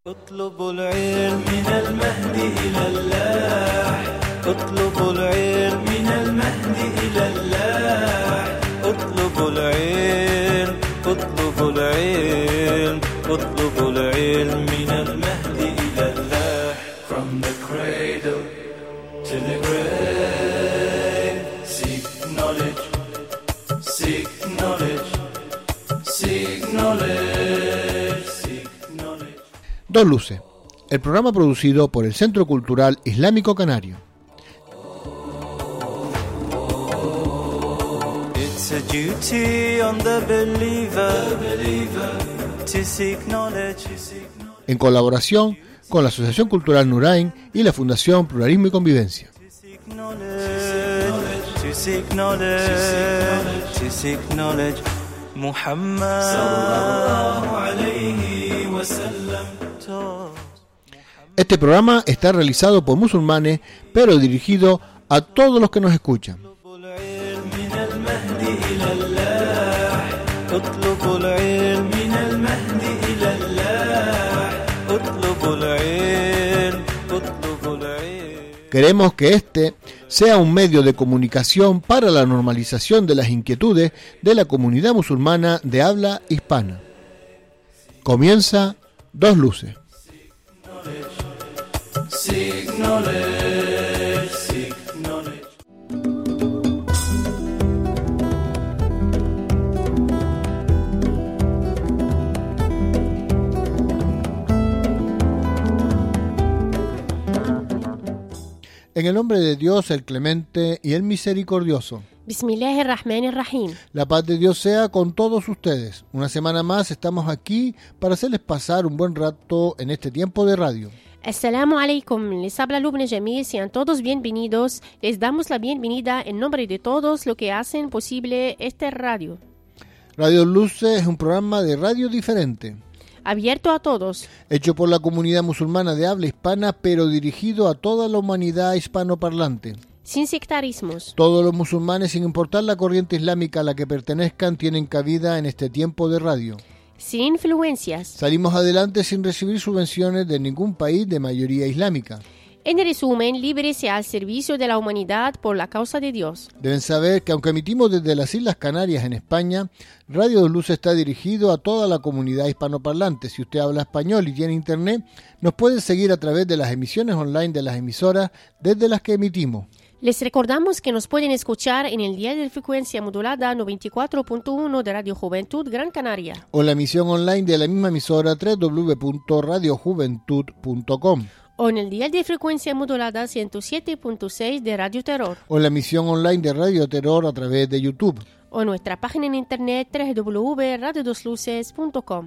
اطلبوا العلم من المهد إلى اللاح اطلبوا العلم من المهد إلى اللاح اطلبوا العلم اطلبوا العلم اطلبوا العلم من المهد إلى اللاح From the cradle to the grave Seek knowledge Seek knowledge Seek knowledge Seek knowledge Dos Luces, el programa producido por el Centro Cultural Islámico Canario. It's a duty on the believer to seek knowledge. En colaboración con la Asociación Cultural Nurain y la Fundación Pluralismo y Convivencia. To seek knowledge, to seek knowledge. Muhammad sallallahu alayhi wa sallam. Este programa está realizado por musulmanes, pero dirigido a todos los que nos escuchan. Queremos que este sea un medio de comunicación para la normalización de las inquietudes de la comunidad musulmana de habla hispana. Comienza Dos Luces. Seek knowledge, seek knowledge. En el nombre de Dios, el Clemente y el Misericordioso. Bismillahirrahmanirrahim. La paz de Dios sea con todos ustedes. Una semana más estamos aquí para hacerles pasar un buen rato en este tiempo de radio. Assalamu alaikum, les habla Lubna Jamil, sean todos bienvenidos. Les damos la bienvenida en nombre de todos los que hacen posible este radio. Radio Luces es un programa de radio diferente. Abierto a todos. Hecho por la comunidad musulmana de habla hispana, pero dirigido a toda la humanidad hispanoparlante. Sin sectarismos. Todos los musulmanes, sin importar la corriente islámica a la que pertenezcan, tienen cabida en este tiempo de radio. Sin influencias. Salimos adelante sin recibir subvenciones de ningún país de mayoría islámica. En resumen, libres y al servicio de la humanidad por la causa de Dios. Deben saber que aunque emitimos desde las Islas Canarias en España, Radio Dos Luces está dirigido a toda la comunidad hispanoparlante. Si usted habla español y tiene internet, nos puede seguir a través de las emisiones online de las emisoras desde las que emitimos. Les recordamos que nos pueden escuchar en el dial de frecuencia modulada 94.1 de Radio Juventud Gran Canaria. O la emisión online de la misma emisora www.radiojuventud.com. O en el dial de frecuencia modulada 107.6 de Radio Terror. O la emisión online de Radio Terror a través de YouTube. O nuestra página en internet www.radiodosluces.com.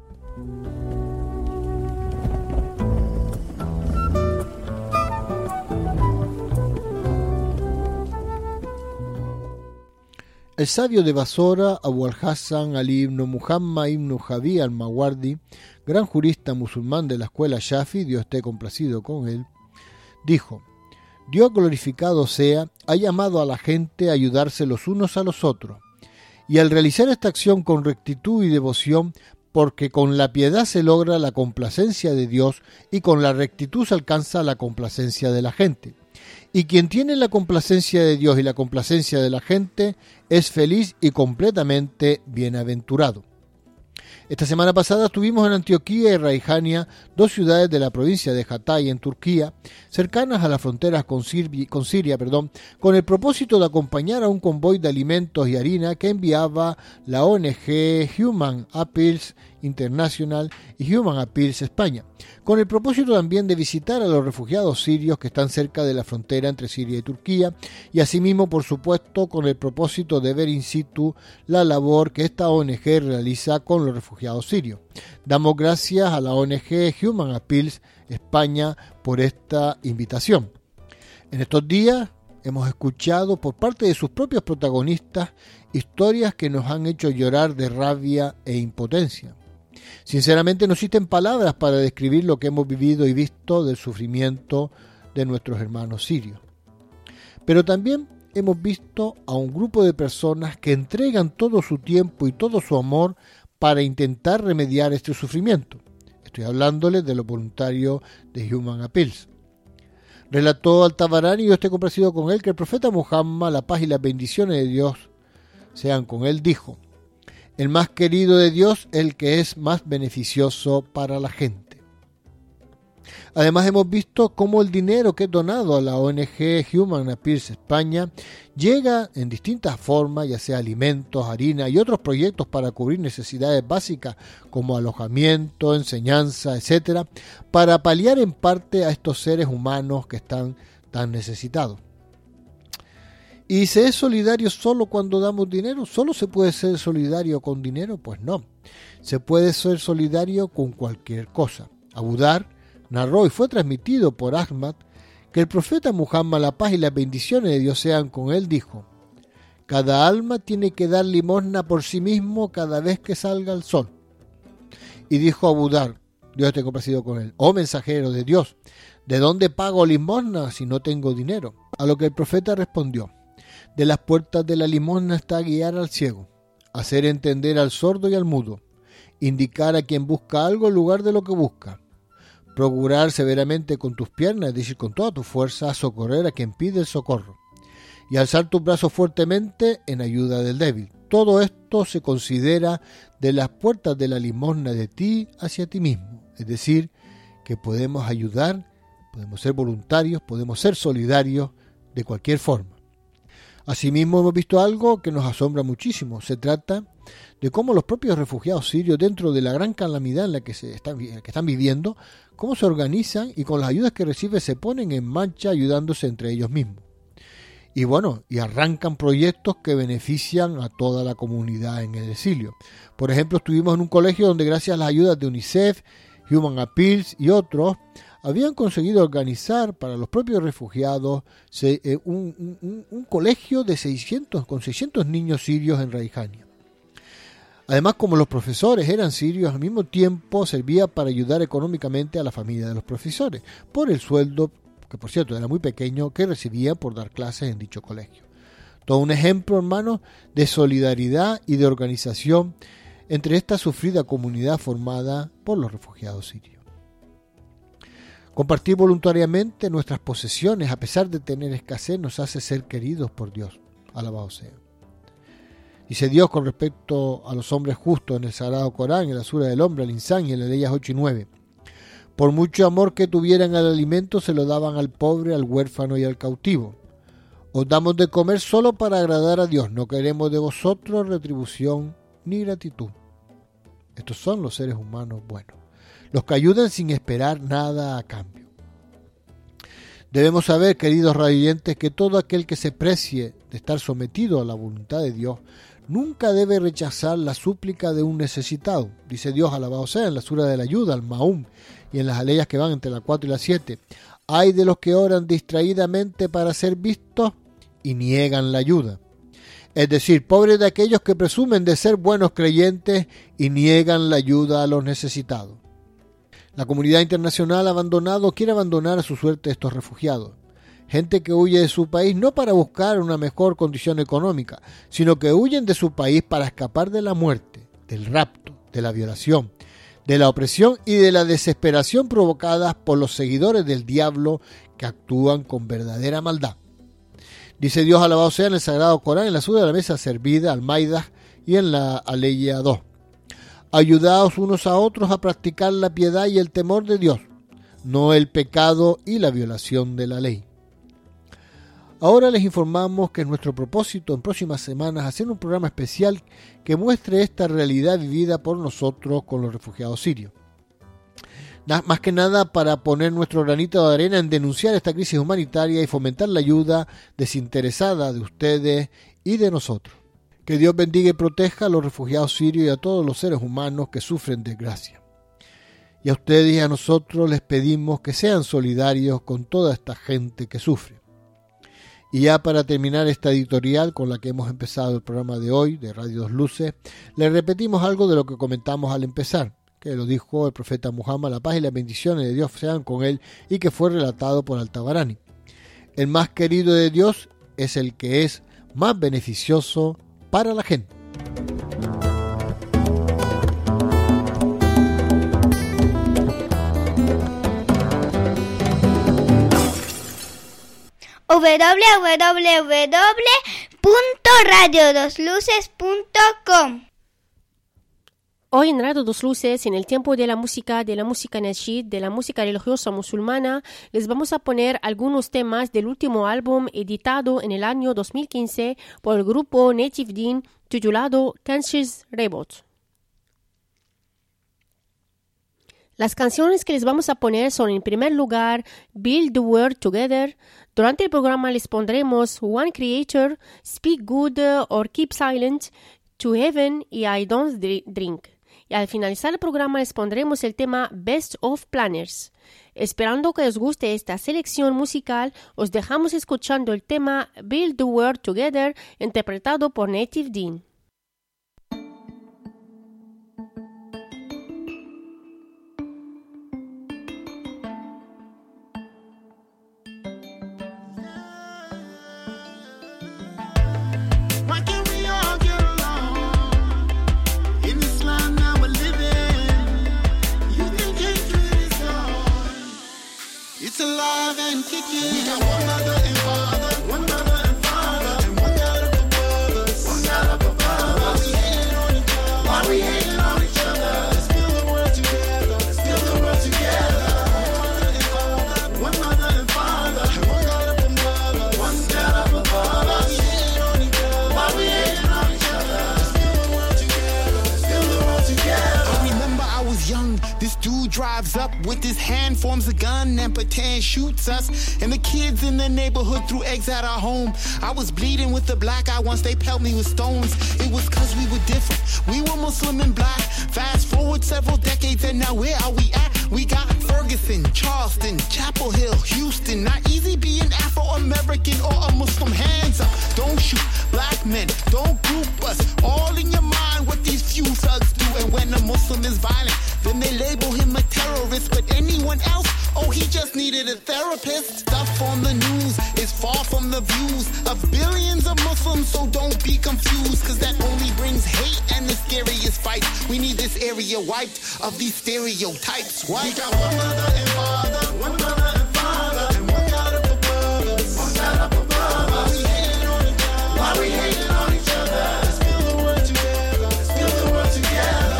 El sabio de Basora, Abu al-Hassan Ali ibn Muhammad ibn Javi al-Mawardi, gran jurista musulmán de la escuela Shafi, Dios esté complacido con él, dijo: Dios glorificado sea, ha llamado a la gente a ayudarse los unos a los otros, y al realizar esta acción con rectitud y devoción, porque con la piedad se logra la complacencia de Dios y con la rectitud se alcanza la complacencia de la gente. Y quien tiene la complacencia de Dios y la complacencia de la gente es feliz y completamente bienaventurado. Esta semana pasada estuvimos en Antioquía y Raihania, dos ciudades de la provincia de Hatay en Turquía, cercanas a las fronteras con Siria, con el propósito de acompañar a un convoy de alimentos y harina que enviaba la ONG Human Appeals International y Human Appeals España, con el propósito también de visitar a los refugiados sirios que están cerca de la frontera entre Siria y Turquía, y asimismo, por supuesto, con el propósito de ver in situ la labor que esta ONG realiza con los refugiados sirios. Damos gracias a la ONG Human Appeals España por esta invitación. En estos días hemos escuchado por parte de sus propios protagonistas historias que nos han hecho llorar de rabia e impotencia. Sinceramente no existen palabras para describir lo que hemos vivido y visto del sufrimiento de nuestros hermanos sirios. Pero también hemos visto a un grupo de personas que entregan todo su tiempo y todo su amor para intentar remediar este sufrimiento. Estoy hablándole de los voluntarios de Human Appeals. Relató Al-Tabarani, Dios esté complacido con él, que el profeta Muhammad, la paz y las bendiciones de Dios sean con él, dijo: el más querido de Dios es el que es más beneficioso para la gente. Además, hemos visto cómo el dinero que es donado a la ONG Human Appeals España llega en distintas formas, ya sea alimentos, harina y otros proyectos para cubrir necesidades básicas como alojamiento, enseñanza, etcétera, para paliar en parte a estos seres humanos que están tan necesitados. ¿Y se es solidario solo cuando damos dinero? ¿Solo se puede ser solidario con dinero? Pues no. Se puede ser solidario con cualquier cosa. Abu Dhar narró y fue transmitido por Ahmad que el profeta Muhammad, la paz y las bendiciones de Dios sean con él, dijo: cada alma tiene que dar limosna por sí mismo cada vez que salga el sol. Y dijo Abu Dhar, Dios esté complacido con él: oh mensajero de Dios, ¿de dónde pago limosna si no tengo dinero? A lo que el profeta respondió: de las puertas de la limosna está guiar al ciego, hacer entender al sordo y al mudo, indicar a quien busca algo en lugar de lo que busca, procurar severamente con tus piernas, es decir, con toda tu fuerza, socorrer a quien pide el socorro, y alzar tus brazos fuertemente en ayuda del débil. Todo esto se considera de las puertas de la limosna de ti hacia ti mismo, es decir, que podemos ayudar, podemos ser voluntarios, podemos ser solidarios de cualquier forma. Asimismo, hemos visto algo que nos asombra muchísimo. Se trata de cómo los propios refugiados sirios, dentro de la gran calamidad en la que están viviendo, cómo se organizan y con las ayudas que reciben se ponen en marcha ayudándose entre ellos mismos. Y arrancan proyectos que benefician a toda la comunidad en el exilio. Por ejemplo, estuvimos en un colegio donde, gracias a las ayudas de UNICEF, Human Appeals y otros, habían conseguido organizar para los propios refugiados un colegio con 600 niños sirios en Raihania. Además, como los profesores eran sirios, al mismo tiempo servía para ayudar económicamente a la familia de los profesores, por el sueldo, que por cierto era muy pequeño, que recibían por dar clases en dicho colegio. Todo un ejemplo, hermanos, de solidaridad y de organización entre esta sufrida comunidad formada por los refugiados sirios. Compartir voluntariamente nuestras posesiones, a pesar de tener escasez, nos hace ser queridos por Dios. Alabado sea. Dice Dios con respecto a los hombres justos en el Sagrado Corán, en la Sura del Hombre, al Insán y en las leyes 8 y 9. Por mucho amor que tuvieran al alimento, se lo daban al pobre, al huérfano y al cautivo. Os damos de comer solo para agradar a Dios. No queremos de vosotros retribución ni gratitud. Estos son los seres humanos buenos, los que ayudan sin esperar nada a cambio. Debemos saber, queridos radioyentes, que todo aquel que se precie de estar sometido a la voluntad de Dios nunca debe rechazar la súplica de un necesitado. Dice Dios, alabado sea, en la Sura de la Ayuda, al Maum, y en las aleyas que van entre la 4 y la 7. Hay de los que oran distraídamente para ser vistos y niegan la ayuda. Es decir, pobres de aquellos que presumen de ser buenos creyentes y niegan la ayuda a los necesitados. La comunidad internacional quiere abandonar a su suerte a estos refugiados. Gente que huye de su país no para buscar una mejor condición económica, sino que huyen de su país para escapar de la muerte, del rapto, de la violación, de la opresión y de la desesperación provocadas por los seguidores del diablo que actúan con verdadera maldad. Dice Dios, alabado sea, en el Sagrado Corán, en la Sura de la Mesa Servida, Al-Maidah y en la Aleya 2. Ayudaos unos a otros a practicar la piedad y el temor de Dios, no el pecado y la violación de la ley. Ahora les informamos que es nuestro propósito en próximas semanas hacer un programa especial que muestre esta realidad vivida por nosotros con los refugiados sirios. Más que nada para poner nuestro granito de arena en denunciar esta crisis humanitaria y fomentar la ayuda desinteresada de ustedes y de nosotros. Que Dios bendiga y proteja a los refugiados sirios y a todos los seres humanos que sufren desgracia. Y a ustedes y a nosotros les pedimos que sean solidarios con toda esta gente que sufre. Y ya para terminar esta editorial con la que hemos empezado el programa de hoy de Radio Dos Luces, les repetimos algo de lo que comentamos al empezar, que lo dijo el profeta Muhammad, la paz y las bendiciones de Dios sean con él, y que fue relatado por Al-Tabarani. El más querido de Dios es el que es más beneficioso para la gente. www.radiodosluces.com. Hoy en Radio Dos Luces, en el tiempo de la música Nasheed, de la música religiosa musulmana, les vamos a poner algunos temas del último álbum editado en el año 2015 por el grupo Native Deen, titulado Conscious Rebot. Las canciones que les vamos a poner son, en primer lugar, Build the World Together. Durante el programa les pondremos One Creator, Speak Good or Keep Silent, To Heaven y I Don't Drink. Y al finalizar el programa les pondremos el tema Best of Planners. Esperando que os guste esta selección musical, os dejamos escuchando el tema Build the World Together, interpretado por Native Deen. Alive and kicking. We got one mother and father, one mother and father, and one God up above us, one God up above us. Why we hating on each other? Let's build the world together. Let's build the world together. One mother and father, and one God up above us, one God up above us. Why we hating on each other? Let's build the world together. Let's build the world together. I remember I was young. This dude drives up with his hand, forms a gun, and pretend shoots us. And the kids in the neighborhood threw eggs at our home. I was bleeding with a black eye once they pelted me with stones. It was cause we were different. We were Muslim and black. Fast forward several decades and now where are we at? We got Ferguson, Charleston, Chapel Hill, Houston. Not easy being Afro-American or a Muslim. Hands up, don't shoot black men, don't group us. All in your mind what these few thugs do. And when a Muslim is violent, then they label him a terrorist. But anyone else, oh, he just needed a therapist. Stuff on the news is far from the views of billions of Muslims, so don't be confused, cause that only brings hate and the scariest fight. We need this area wiped of these stereotypes. What? We got one mother and father, one mother and father, and one God up above us, one God up above us. Why we hating on each other? Let's build the world together. Let's build the world together.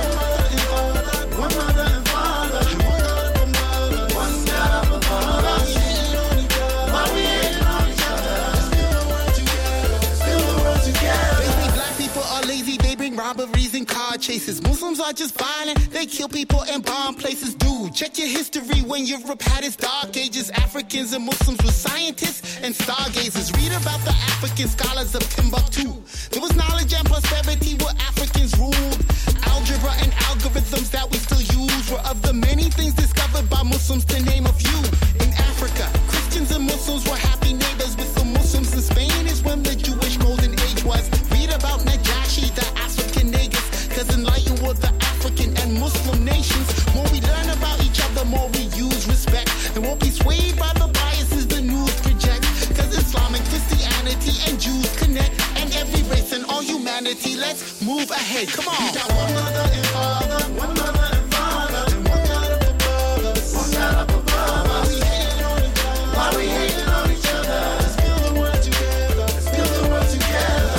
One mother and father, and one God up above us, one God up above us. Why we hating on each other? Let's build the world together. Let's build the world together. They say black people are lazy, they bring robberies and car chases. Muslims are just violent, they kill people and bomb places. Dude, check your history when Europe had its dark ages. Africans and Muslims were scientists and stargazers. Read about the African scholars of Timbuktu. There was knowledge and prosperity where Africans ruled. Algebra and algorithms that we still use were of the many things discovered by Muslims, to name a few. In Africa, Christians and Muslims were happy neighbors with the Muslims. In Spain is when the Jewish golden age was. Read about Najashi, the African Negus, cause enlightened were the African and Muslim nations. More we learn about each other, more we use respect, and won't be swayed by the biases the news projects. Cause Islamic, Christianity, and Jews connect, and every race and all humanity. Let's move ahead. Come on. We got one mother and father, one mother and father, and one God up above us, one God up above us. Why we hating on each other? Let's build the world together. Let's build the world together.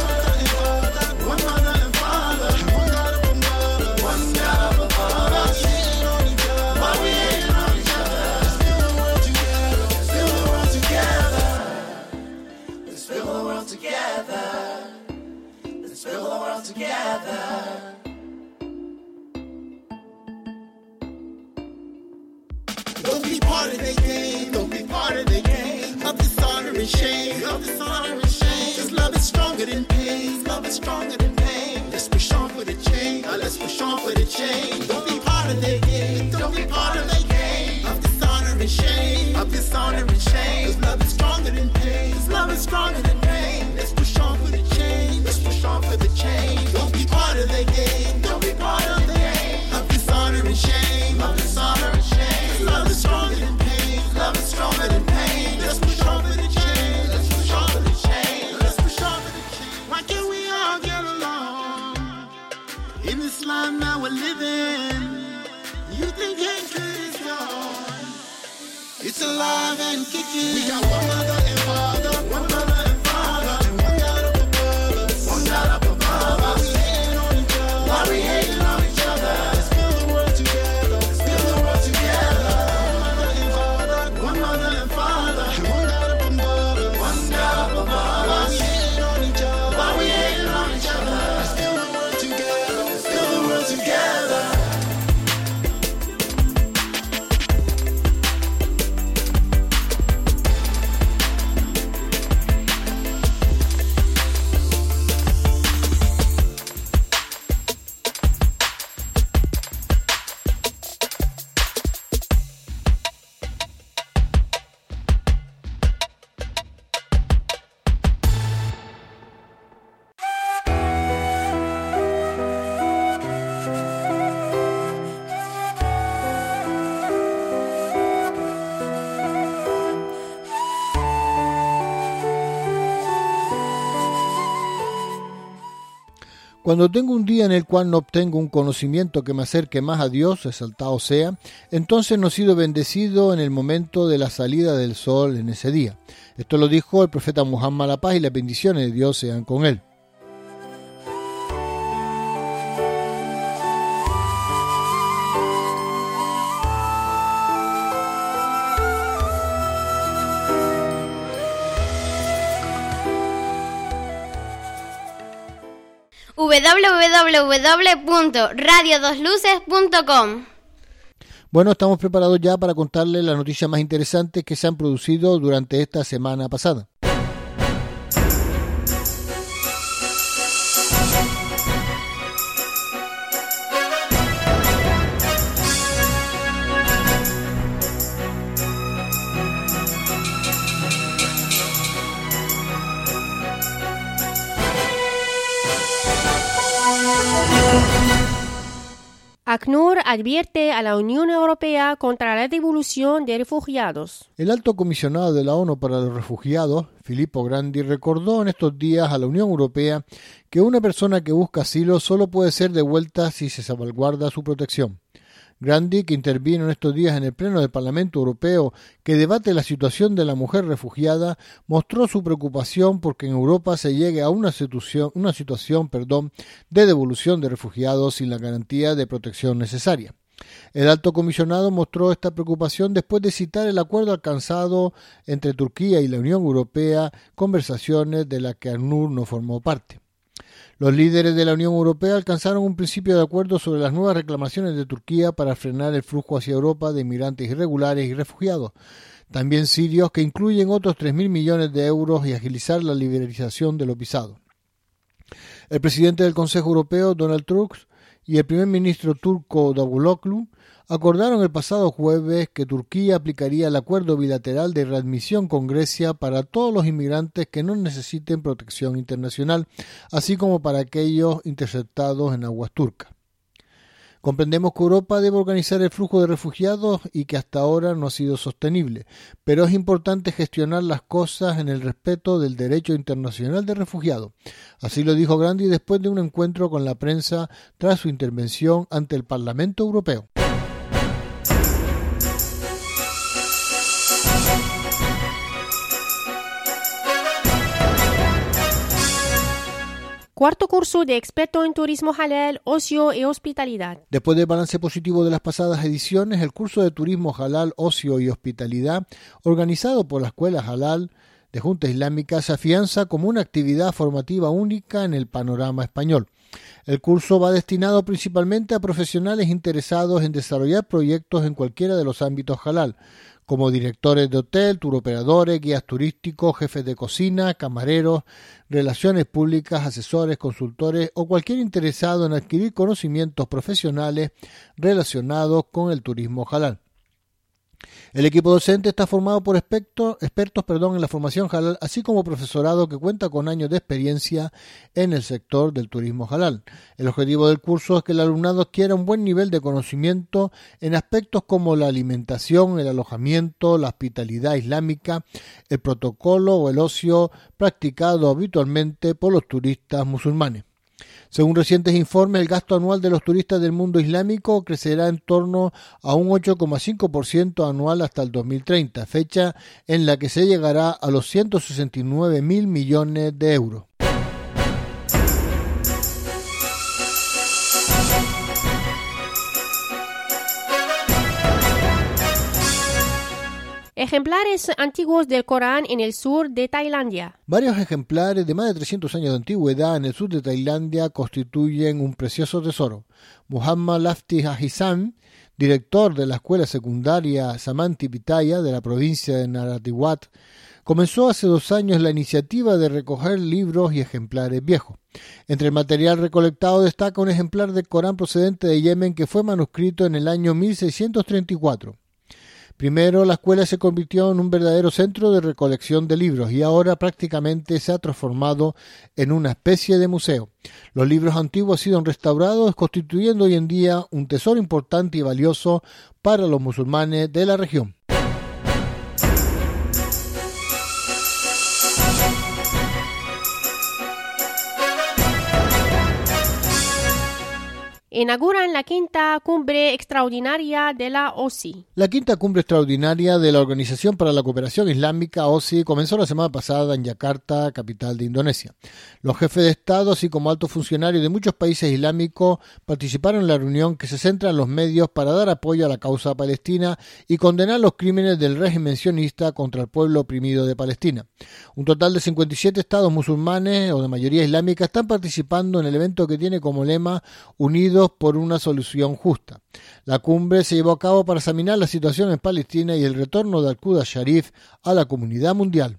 One mother and father, and one God up above us, one God up above us. Why we hating on each other? Let's build the world together. Let's build the world together. Let's build the world together. Let's build the world together. Don't be part of their game. Don't be part of their game. Of dishonor and shame. Of dishonor and shame. Cause love is stronger than pain. Love is stronger than pain. Let's push on for the change. Let's push on for the change. Don't be part of their game. Don't be part of their game. Of dishonor and shame. Of dishonor and shame. Cause love is stronger than pain. Cause love is stronger than pain. Let's push on for the change. Let's push on for the change. Don't be part of their game. Don't be part of their game. Of dishonor and shame. Of dishonor and shame. Love is stronger than pain. Love is stronger than pain. Let's push on for the change. Let's push on for the change. Let's push on for the change. Why can't we all get along? In this life now we're living, you think hatred is gone? It's alive and kicking. We got one mother and Cuando tengo un día en el cual no obtengo un conocimiento que me acerque más a Dios, exaltado sea, entonces no he sido bendecido en el momento de la salida del sol en ese día. Esto lo dijo el profeta Muhammad, la paz y las bendiciones de Dios sean con él. www.radiodosluces.com. Bueno, estamos preparados ya para contarles las noticias más interesantes que se han producido durante esta semana pasada. ACNUR advierte a la Unión Europea contra la devolución de refugiados. El alto comisionado de la ONU para los Refugiados, Filippo Grandi, recordó en estos días a la Unión Europea que una persona que busca asilo solo puede ser devuelta si se salvaguarda su protección. Grandi, que intervino en estos días en el Pleno del Parlamento Europeo que debate la situación de la mujer refugiada, mostró su preocupación porque en Europa se llegue a una situación de devolución de refugiados sin la garantía de protección necesaria. El alto comisionado mostró esta preocupación después de citar el acuerdo alcanzado entre Turquía y la Unión Europea, conversaciones de las que ACNUR no formó parte. Los líderes de la Unión Europea alcanzaron un principio de acuerdo sobre las nuevas reclamaciones de Turquía para frenar el flujo hacia Europa de inmigrantes irregulares y refugiados, también sirios, que incluyen otros 3.000 millones de euros, y agilizar la liberalización de los visados. El presidente del Consejo Europeo, Donald Tusk, y el primer ministro turco, Davutoglu, acordaron el pasado jueves que Turquía aplicaría el acuerdo bilateral de readmisión con Grecia para todos los inmigrantes que no necesiten protección internacional, así como para aquellos interceptados en aguas turcas. Comprendemos que Europa debe organizar el flujo de refugiados y que hasta ahora no ha sido sostenible, pero es importante gestionar las cosas en el respeto del derecho internacional de refugiados. Así lo dijo Grandi después de un encuentro con la prensa tras su intervención ante el Parlamento Europeo. Cuarto curso de experto en turismo halal, ocio y hospitalidad. Después del balance positivo de las pasadas ediciones, el curso de turismo halal, ocio y hospitalidad, organizado por la Escuela Halal de Junta Islámica, se afianza como una actividad formativa única en el panorama español. El curso va destinado principalmente a profesionales interesados en desarrollar proyectos en cualquiera de los ámbitos halal, como directores de hotel, turoperadores, guías turísticos, jefes de cocina, camareros, relaciones públicas, asesores, consultores o cualquier interesado en adquirir conocimientos profesionales relacionados con el turismo halal. El equipo docente está formado por expertos en la formación halal, así como profesorado que cuenta con años de experiencia en el sector del turismo halal. El objetivo del curso es que el alumnado adquiera un buen nivel de conocimiento en aspectos como la alimentación, el alojamiento, la hospitalidad islámica, el protocolo o el ocio practicado habitualmente por los turistas musulmanes. Según recientes informes, el gasto anual de los turistas del mundo islámico crecerá en torno a un 8,5% anual hasta el 2030, fecha en la que se llegará a los 169.000 millones de euros. Ejemplares antiguos del Corán en el sur de Tailandia. Varios ejemplares de más de 300 años de antigüedad en el sur de Tailandia constituyen un precioso tesoro. Muhammad Lafti Hajisan, director de la escuela secundaria Samanti Pitaya de la provincia de Narathiwat, comenzó hace 2 años la iniciativa de recoger libros y ejemplares viejos. Entre el material recolectado destaca un ejemplar del Corán procedente de Yemen que fue manuscrito en el año 1634. Primero, la escuela se convirtió en un verdadero centro de recolección de libros y ahora prácticamente se ha transformado en una especie de museo. Los libros antiguos han sido restaurados, constituyendo hoy en día un tesoro importante y valioso para los musulmanes de la región. inauguran la quinta cumbre extraordinaria de la OSI. La quinta cumbre extraordinaria de la Organización para la Cooperación Islámica, OSI, comenzó la semana pasada en Yakarta, capital de Indonesia. Los jefes de Estado, así como altos funcionarios de muchos países islámicos, participaron en la reunión que se centra en los medios para dar apoyo a la causa palestina y condenar los crímenes del régimen sionista contra el pueblo oprimido de Palestina. Un total de 57 estados musulmanes o de mayoría islámica están participando en el evento que tiene como lema Unidos por una solución justa. La cumbre se llevó a cabo para examinar la situación en Palestina y el retorno de Al-Quds Sharif a la comunidad mundial.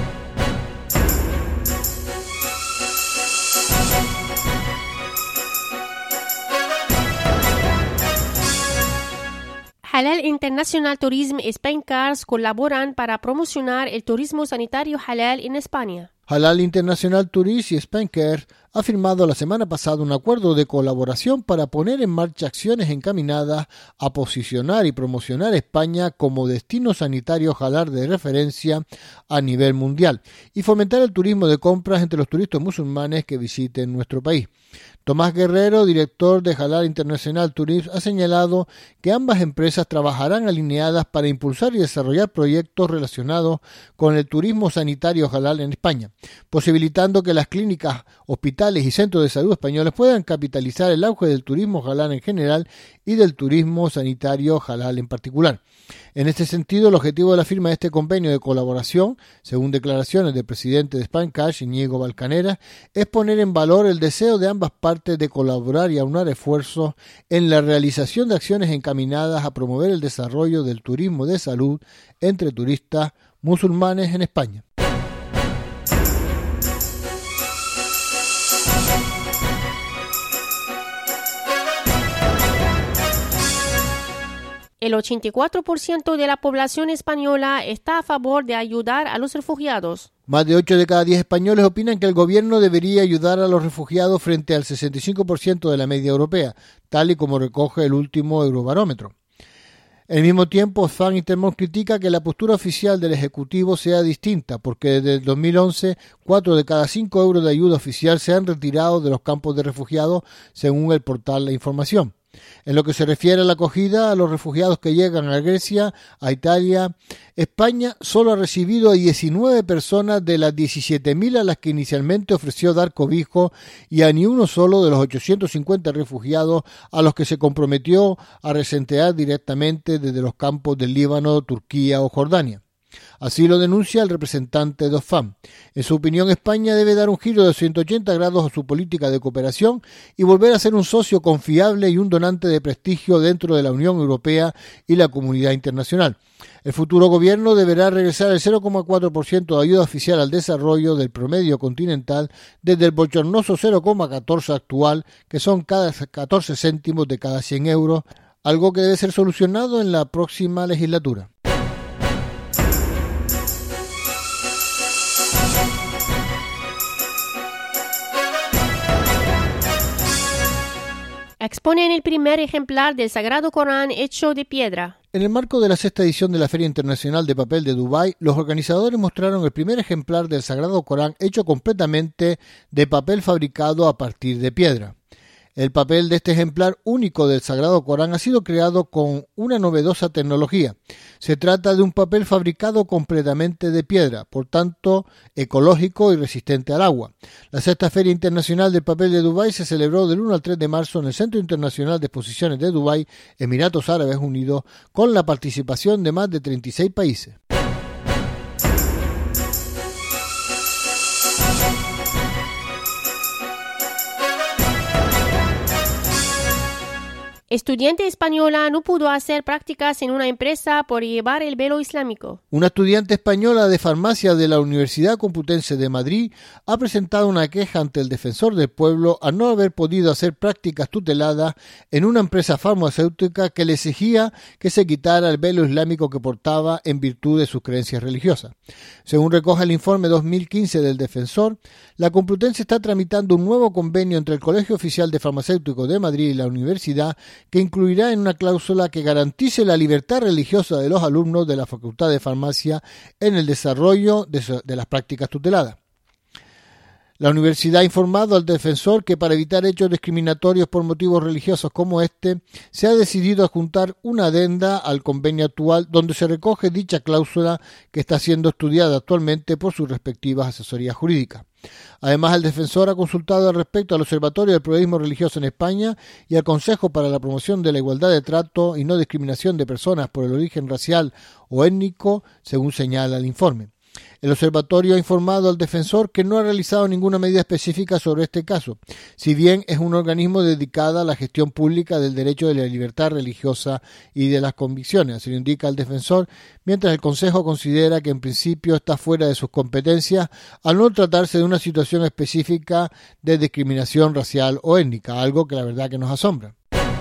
Halal International Tourism y Spain Cars colaboran para promocionar el turismo sanitario halal en España. Halal International Tourism y Spain Cars ha firmado la semana pasada un acuerdo de colaboración para poner en marcha acciones encaminadas a posicionar y promocionar España como destino sanitario halal de referencia a nivel mundial y fomentar el turismo de compras entre los turistas musulmanes que visiten nuestro país. Tomás Guerrero, director de Halal International Tourism, ha señalado que ambas empresas trabajarán alineadas para impulsar y desarrollar proyectos relacionados con el turismo sanitario halal en España, posibilitando que las clínicas, hospitales y centros de salud españoles puedan capitalizar el auge del turismo halal en general y del turismo sanitario halal en particular. En este sentido, el objetivo de la firma de este convenio de colaboración, según declaraciones del presidente de Spain Cars, Íñigo Valcanera, es poner en valor el deseo de ambas partes de colaborar y aunar esfuerzos en la realización de acciones encaminadas a promover el desarrollo del turismo de salud entre turistas musulmanes en España. El 84% de la población española está a favor de ayudar a los refugiados. Más de 8 de cada 10 españoles opinan que el gobierno debería ayudar a los refugiados frente al 65% de la media europea, tal y como recoge el último Eurobarómetro. Al mismo tiempo, Oxfam Intermón critica que la postura oficial del Ejecutivo sea distinta, porque desde el 2011, 4 de cada 5 euros de ayuda oficial se han retirado de los campos de refugiados, según el portal La Información. En lo que se refiere a la acogida a los refugiados que llegan a Grecia, a Italia, España solo ha recibido a 19 personas de las 17.000 a las que inicialmente ofreció dar cobijo y a ni uno solo de los 850 refugiados a los que se comprometió a resentear directamente desde los campos del Líbano, Turquía o Jordania. Así lo denuncia el representante de Oxfam. En su opinión, España debe dar un giro de 180 grados a su política de cooperación y volver a ser un socio confiable y un donante de prestigio dentro de la Unión Europea y la comunidad internacional. El futuro gobierno deberá regresar el 0,4% de ayuda oficial al desarrollo del promedio continental desde el bochornoso 0,14 actual, que son cada 14 céntimos de cada 100 euros, algo que debe ser solucionado en la próxima legislatura. Exponen el primer ejemplar del Sagrado Corán hecho de piedra. En el marco de la 6ª edición de la Feria Internacional de Papel de Dubái, los organizadores mostraron el primer ejemplar del Sagrado Corán hecho completamente de papel fabricado a partir de piedra. El papel de este ejemplar único del Sagrado Corán ha sido creado con una novedosa tecnología. Se trata de un papel fabricado completamente de piedra, por tanto ecológico y resistente al agua. La 6ª Feria Internacional del Papel de Dubái se celebró del 1 al 3 de marzo en el Centro Internacional de Exposiciones de Dubái, Emiratos Árabes Unidos, con la participación de más de 36 países. Estudiante española no pudo hacer prácticas en una empresa por llevar el velo islámico. Una estudiante española de farmacia de la Universidad Complutense de Madrid ha presentado una queja ante el Defensor del Pueblo al no haber podido hacer prácticas tuteladas en una empresa farmacéutica que le exigía que se quitara el velo islámico que portaba en virtud de sus creencias religiosas. Según recoge el informe 2015 del Defensor, la Complutense está tramitando un nuevo convenio entre el Colegio Oficial de Farmacéuticos de Madrid y la universidad que incluirá en una cláusula que garantice la libertad religiosa de los alumnos de la Facultad de Farmacia en el desarrollo de las prácticas tuteladas. La universidad ha informado al defensor que para evitar hechos discriminatorios por motivos religiosos como este, se ha decidido adjuntar una adenda al convenio actual donde se recoge dicha cláusula que está siendo estudiada actualmente por sus respectivas asesorías jurídicas. Además, el defensor ha consultado al respecto al Observatorio del Pluralismo Religioso en España y al Consejo para la Promoción de la Igualdad de Trato y No Discriminación de Personas por el Origen Racial o Étnico, según señala el informe. El observatorio ha informado al defensor que no ha realizado ninguna medida específica sobre este caso, si bien es un organismo dedicado a la gestión pública del derecho de la libertad religiosa y de las convicciones, así lo indica el defensor, mientras el Consejo considera que en principio está fuera de sus competencias al no tratarse de una situación específica de discriminación racial o étnica, algo que la verdad que nos asombra.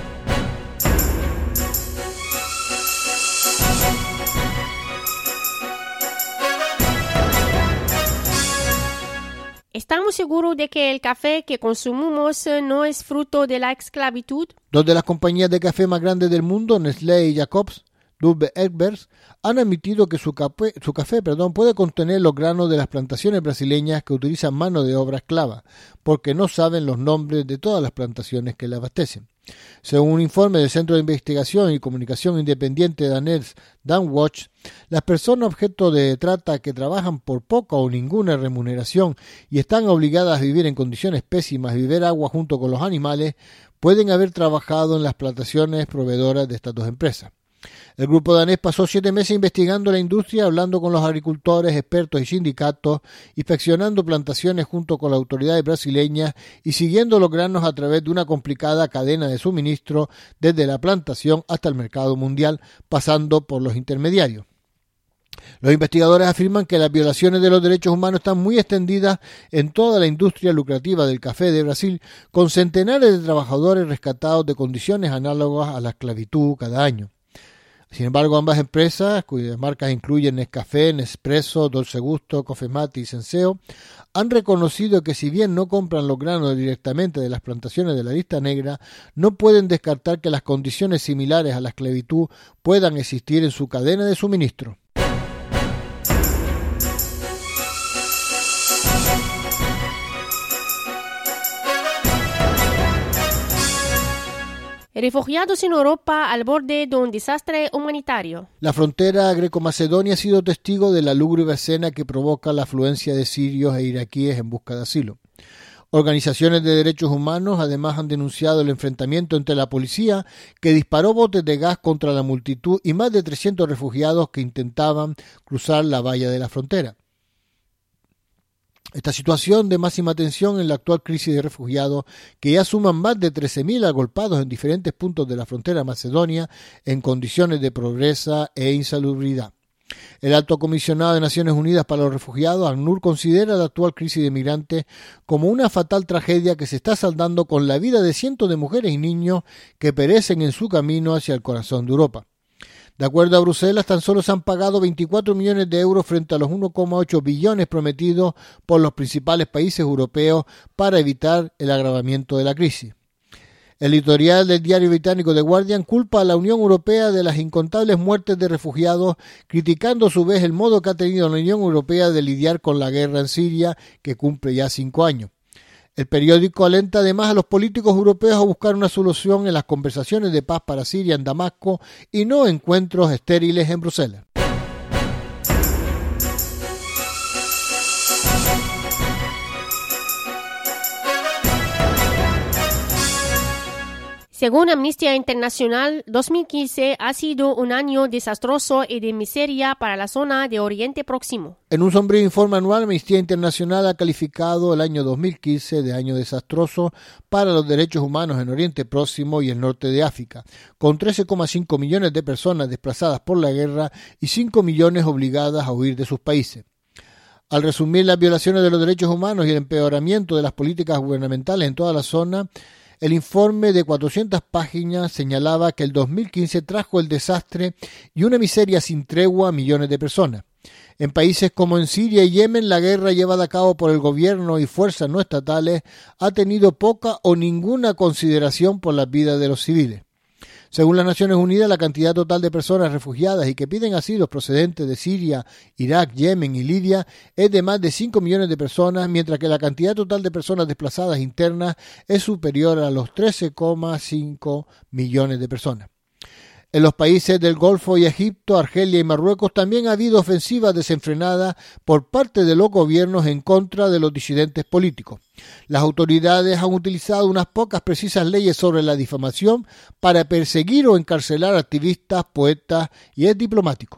¿Estamos seguros de que el café que consumimos no es fruto de la esclavitud? Dos de las compañías de café más grandes del mundo, Nestlé y Jacobs Double Egbers, han admitido que su café puede contener los granos de las plantaciones brasileñas que utilizan mano de obra esclava, porque no saben los nombres de todas las plantaciones que la abastecen. Según un informe del Centro de Investigación y Comunicación Independiente danés Danwatch, las personas objeto de trata que trabajan por poca o ninguna remuneración y están obligadas a vivir en condiciones pésimas y beber agua junto con los animales, pueden haber trabajado en las plantaciones proveedoras de estas dos empresas. El grupo danés pasó 7 meses investigando la industria, hablando con los agricultores, expertos y sindicatos, inspeccionando plantaciones junto con las autoridades brasileñas y siguiendo los granos a través de una complicada cadena de suministro desde la plantación hasta el mercado mundial, pasando por los intermediarios. Los investigadores afirman que las violaciones de los derechos humanos están muy extendidas en toda la industria lucrativa del café de Brasil, con centenares de trabajadores rescatados de condiciones análogas a la esclavitud cada año. Sin embargo, ambas empresas, cuyas marcas incluyen Nescafé, Nespresso, Dolce Gusto, Cofemate y Senseo, han reconocido que si bien no compran los granos directamente de las plantaciones de la lista negra, no pueden descartar que las condiciones similares a la esclavitud puedan existir en su cadena de suministro. Refugiados en Europa al borde de un desastre humanitario. La frontera greco-macedonia ha sido testigo de la lúgubre escena que provoca la afluencia de sirios e iraquíes en busca de asilo. Organizaciones de derechos humanos además han denunciado el enfrentamiento entre la policía, que disparó botes de gas contra la multitud, y más de 300 refugiados que intentaban cruzar la valla de la frontera. Esta situación de máxima tensión en la actual crisis de refugiados, que ya suman más de 13.000 agolpados en diferentes puntos de la frontera macedonia en condiciones de pobreza e insalubridad. El Alto Comisionado de Naciones Unidas para los Refugiados, ACNUR, considera la actual crisis de migrantes como una fatal tragedia que se está saldando con la vida de cientos de mujeres y niños que perecen en su camino hacia el corazón de Europa. De acuerdo a Bruselas, tan solo se han pagado 24 millones de euros frente a los 1,8 billones prometidos por los principales países europeos para evitar el agravamiento de la crisis. El editorial del diario británico The Guardian culpa a la Unión Europea de las incontables muertes de refugiados, criticando a su vez el modo que ha tenido la Unión Europea de lidiar con la guerra en Siria, que cumple ya 5 años. El periódico alenta además a los políticos europeos a buscar una solución en las conversaciones de paz para Siria en Damasco y no encuentros estériles en Bruselas. Según Amnistía Internacional, 2015 ha sido un año desastroso y de miseria para la zona de Oriente Próximo. En un sombrío informe anual, Amnistía Internacional ha calificado el año 2015 de año desastroso para los derechos humanos en Oriente Próximo y el norte de África, con 13,5 millones de personas desplazadas por la guerra y 5 millones obligadas a huir de sus países. Al resumir las violaciones de los derechos humanos y el empeoramiento de las políticas gubernamentales en toda la zona, el informe de 400 páginas señalaba que el 2015 trajo el desastre y una miseria sin tregua a millones de personas. En países como en Siria y Yemen, la guerra llevada a cabo por el gobierno y fuerzas no estatales ha tenido poca o ninguna consideración por las vidas de los civiles. Según las Naciones Unidas, la cantidad total de personas refugiadas y que piden asilo procedentes de Siria, Irak, Yemen y Libia es de más de 5 millones de personas, mientras que la cantidad total de personas desplazadas internas es superior a los 13,5 millones de personas. En los países del Golfo y Egipto, Argelia y Marruecos también ha habido ofensivas desenfrenadas por parte de los gobiernos en contra de los disidentes políticos. Las autoridades han utilizado unas pocas precisas leyes sobre la difamación para perseguir o encarcelar activistas, poetas y diplomáticos.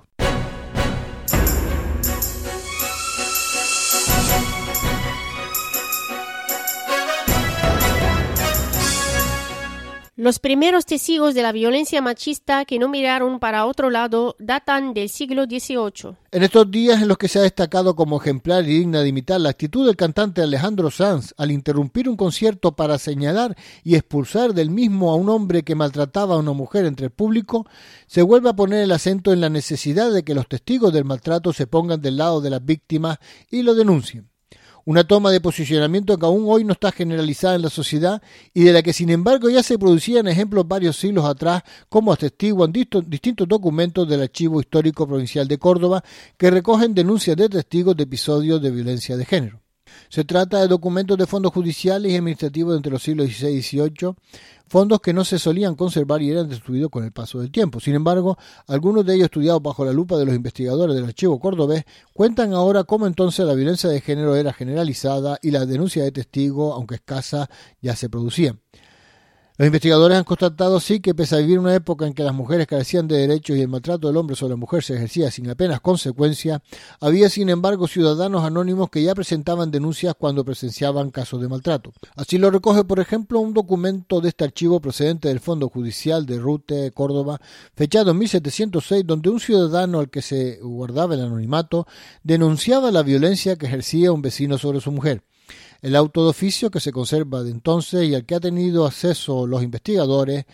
Los primeros testigos de la violencia machista que no miraron para otro lado datan del siglo XVIII. En estos días en los que se ha destacado como ejemplar y digna de imitar la actitud del cantante Alejandro Sanz al interrumpir un concierto para señalar y expulsar del mismo a un hombre que maltrataba a una mujer entre el público, se vuelve a poner el acento en la necesidad de que los testigos del maltrato se pongan del lado de las víctimas y lo denuncien. Una toma de posicionamiento que aún hoy no está generalizada en la sociedad y de la que sin embargo ya se producían ejemplos varios siglos atrás, como atestiguan distintos documentos del Archivo Histórico Provincial de Córdoba que recogen denuncias de testigos de episodios de violencia de género. Se trata de documentos de fondos judiciales y administrativos entre los siglos XVI y XVIII, fondos que no se solían conservar y eran destruidos con el paso del tiempo. Sin embargo, algunos de ellos estudiados bajo la lupa de los investigadores del archivo cordobés cuentan ahora cómo entonces la violencia de género era generalizada y la denuncia de testigos, aunque escasa, ya se producían. Los investigadores han constatado sí que pese a vivir una época en que las mujeres carecían de derechos y el maltrato del hombre sobre la mujer se ejercía sin apenas consecuencia, había sin embargo ciudadanos anónimos que ya presentaban denuncias cuando presenciaban casos de maltrato. Así lo recoge, por ejemplo, un documento de este archivo procedente del Fondo Judicial de Rute, Córdoba, fechado en 1706, donde un ciudadano al que se guardaba el anonimato denunciaba la violencia que ejercía un vecino sobre su mujer. El auto de oficio que se conserva de entonces y al que ha tenido acceso los investigadores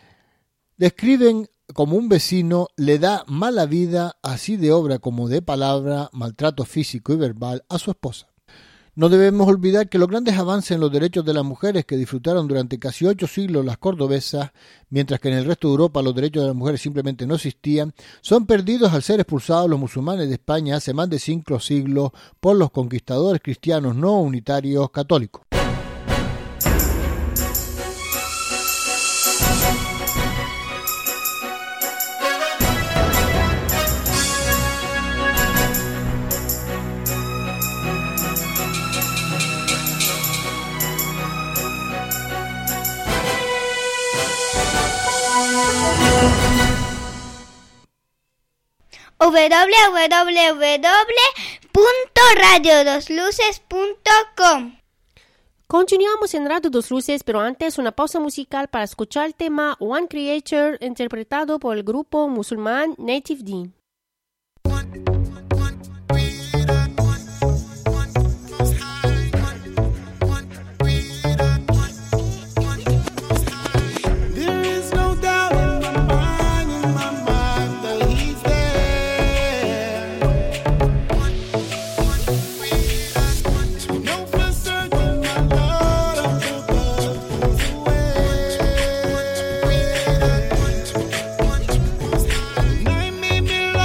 describen como un vecino le da mala vida, así de obra como de palabra, maltrato físico y verbal a su esposa. No debemos olvidar que los grandes avances en los derechos de las mujeres que disfrutaron durante casi 8 siglos las cordobesas, mientras que en el resto de Europa los derechos de las mujeres simplemente no existían, son perdidos al ser expulsados los musulmanes de España hace más de 5 siglos por los conquistadores cristianos no unitarios católicos. www.radio2luces.com. Continuamos en Radio Dos Luces, pero antes una pausa musical para escuchar el tema One Creator interpretado por el grupo musulmán Native Deen. May be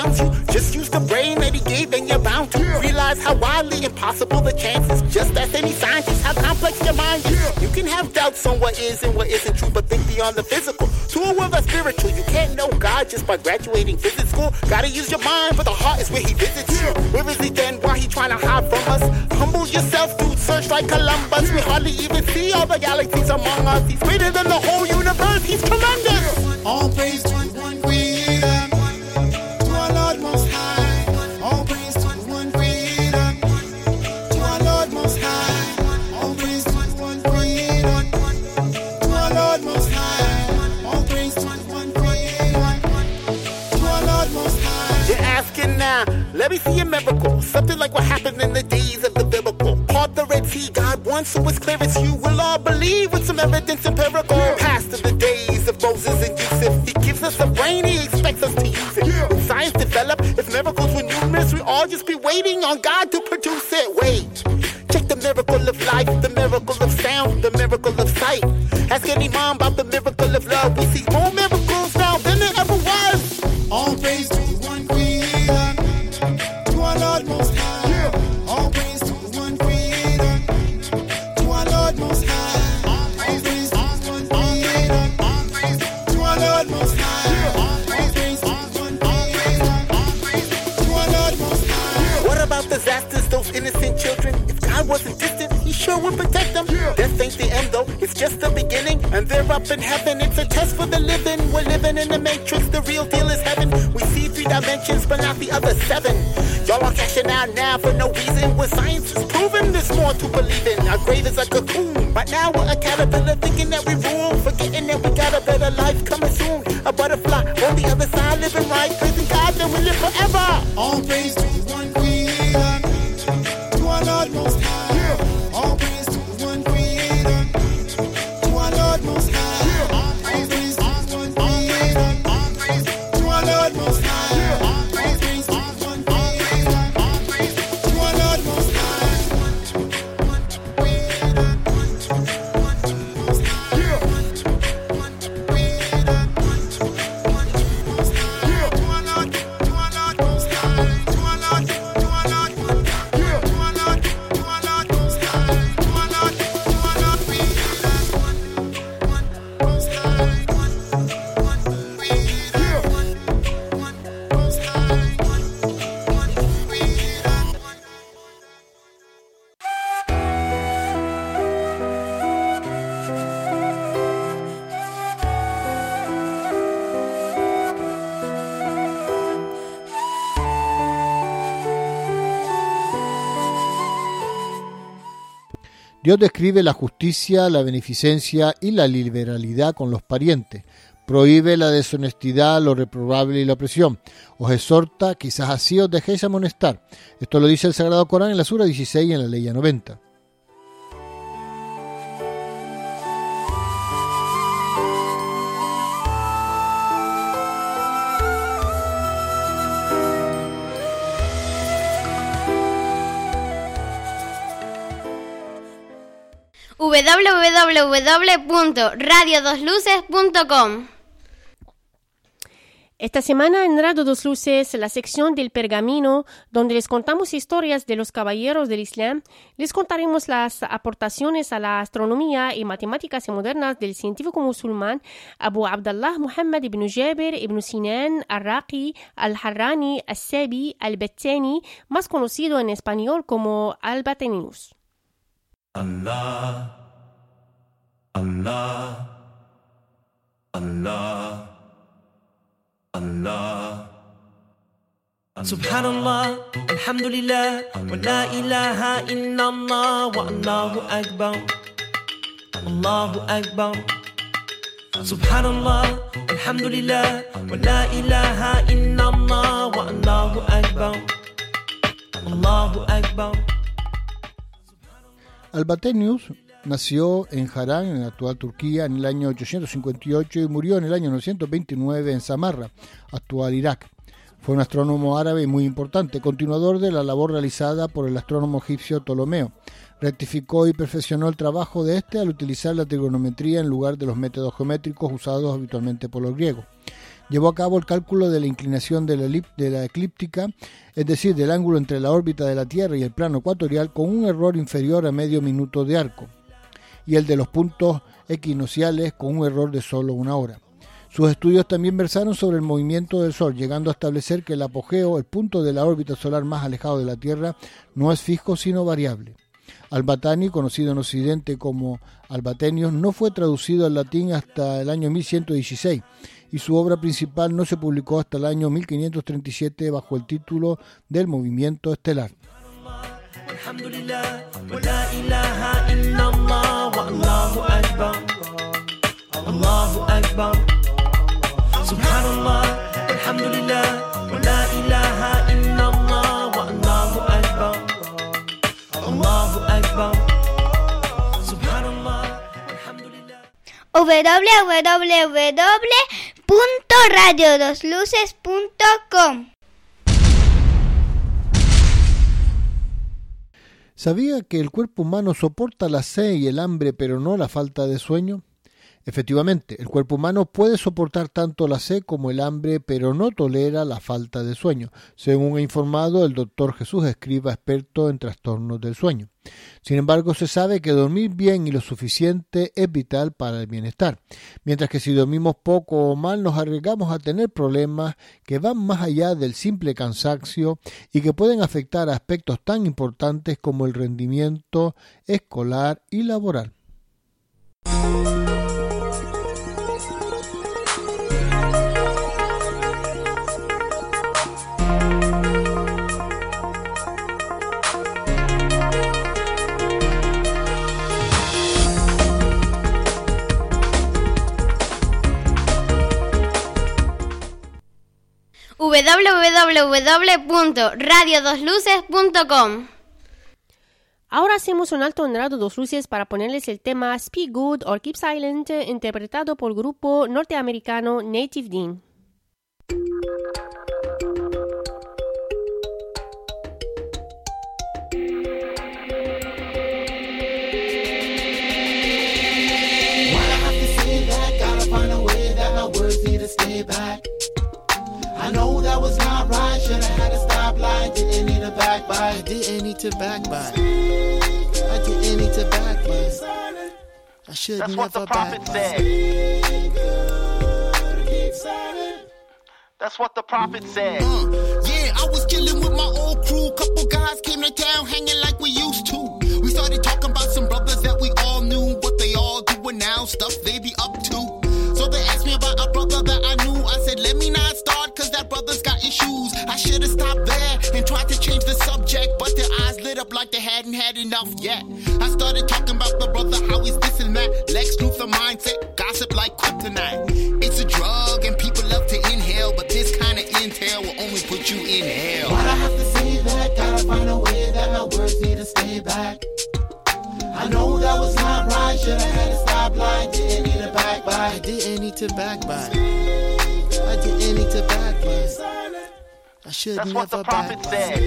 bounce you. Just use the brain that he gave and you're bound to realize how wildly impossible the chances. Just as any scientist, how complex your mind is. You can have doubts on what is and what isn't true, but think beyond the physical to a world that's spiritual. You can't know God just by graduating physics school. Gotta use your mind, but the heart is where he visits you. Where is he then? Why he trying to hide from us? Humble yourself, dude, search like Columbus. We hardly even see all the galaxies among us. He's greater than the whole universe, he's tremendous. All praise to one creator, to our Lord Most High. All praise to one creator, to our Lord Most High. All praise to one creator, to our Lord Most High. All praise to one creator, to our Lord Most High. You're asking now, let me see a miracle. Something like what happened in the days of the biblical. Part the Red Sea, God wants, so it's clear as you will all believe with some evidence empirical. Past of the days of Moses and Yusuf, he gives us a brain, he expects us to use it. When science developed, if miracles were numerous, we'd all just be waiting on God to produce it. Wait, check the miracle of life, the miracle of sound, the miracle of sight. Ask any mom about the miracle of love. We see more miracles now than there ever was. All praise to one creator, to our Lord Most High. All praise to one creator, to our Lord Most High. All praise to one creator, to our Lord Most High. All praise to one creator, to our Lord Most High. What about disasters, those innocent children? If God wasn't distant, he sure would protect them. Death ain't the end though, it's just the beginning. And they're up in heaven, it's a test for the living. We're living in the matrix, the real deal is heaven. We see 3 dimensions, but not the other 7. Y'all are cashing out now for no reason. When science is proven, there's more to believe in. Our grave is a cocoon. Right now we're a caterpillar thinking that we rule, forgetting that we got a better life coming soon. A butterfly on the other side living right, praising God, then we live forever. All praise to one creator, to our Lord Most High. All praise to one creator, to our Lord Most High. All praise to one creator, to our Lord Most High. All praise to one creator, to our Lord Most Dios describe la justicia, la beneficencia y la liberalidad con los parientes. Prohíbe la deshonestidad, lo reprobable y la opresión. Os exhorta, quizás así os dejéis amonestar. Esto lo dice el Sagrado Corán en la Sura 16 y en la Ley 90. www.radio2luces.com. Esta semana en Radio Dos Luces, la sección del Pergamino, donde les contamos historias de los caballeros del Islam, les contaremos las aportaciones a la astronomía y matemáticas modernas del científico musulmán Abu Abdallah Muhammad ibn Jabir ibn Sinan al-Raqi al-Harrani al-Sabi al-Battani, más conocido en español como Al-Battaninus. Allah, Allah, Allah, Allah. Subhanallah, alhamdulillah, wa la ilaha illallah, wa Allahu Akbar, Allahu Akbar. Subhanallah, alhamdulillah, wa la ilaha illallah, wa Allahu Akbar, Allahu Akbar. Al-Battanius nació en Harán, en la actual Turquía, en el año 858 y murió en el año 929 en Samarra, actual Irak. Fue un astrónomo árabe muy importante, continuador de la labor realizada por el astrónomo egipcio Ptolomeo. Rectificó y perfeccionó el trabajo de este al utilizar la trigonometría en lugar de los métodos geométricos usados habitualmente por los griegos. llevó a cabo el cálculo de la inclinación de la eclíptica, es decir, del ángulo entre la órbita de la Tierra y el plano ecuatorial, con un error inferior a medio minuto de arco, y el de los puntos equinocciales con un error de solo 1 hora. Sus estudios también versaron sobre el movimiento del Sol, llegando a establecer que el apogeo, el punto de la órbita solar más alejado de la Tierra, no es fijo sino variable. Al-Batani, conocido en Occidente como Albatenios, no fue traducido al latín hasta el año 1116 y su obra principal no se publicó hasta el año 1537 bajo el título del Movimiento Estelar. Subhanallah, alhamdulillah, wa la ilaha illallah, wa Allahu Akbar. Allahu Akbar. Subhanallah, alhamdulillah. www.radiodosluces.com. ¿Sabía que el cuerpo humano soporta la sed y el hambre, pero no la falta de sueño? Efectivamente, el cuerpo humano puede soportar tanto la sed como el hambre, pero no tolera la falta de sueño, según ha informado el Dr. Jesús Escriba, experto en trastornos del sueño. Sin embargo, se sabe que dormir bien y lo suficiente es vital para el bienestar, mientras que si dormimos poco o mal nos arriesgamos a tener problemas que van más allá del simple cansancio y que pueden afectar a aspectos tan importantes como el rendimiento escolar y laboral. www.radiodosluces.com. Ahora hacemos un alto en Radio Dos Luces para ponerles el tema Speak Good or Keep Silent, interpretado por el grupo norteamericano Native Dean. I know that was not right, should've had to stop lying, didn't need to backbite. I didn't need to backbite. I didn't need to backbite. I should That's never what the prophet backbite. said. That's what the prophet said. Yeah, I was chilling with my old crew. Couple guys came to town hanging like we used to. We started talking about some brothers that we all knew. What they all doing now, stuff they be up to. So they asked me about a brother that I knew. I said, let me not start, cause that brother's got issues. I should've stopped there and tried to change the subject, but their eyes lit up like they hadn't had enough yet. I started talking about the brother, how he's this and that. Lex Luthor mindset, gossip like kryptonite. It's a drug and people love to inhale, but this kind of intel will only put you in hell. Why'd I have to say that? Gotta find a way that my words need to stay back. I know that was not right, should've had to stop lying, didn't need to backbite. I didn't need to backbite. I didn't need to backbite. I should That's what the never prophet backbite.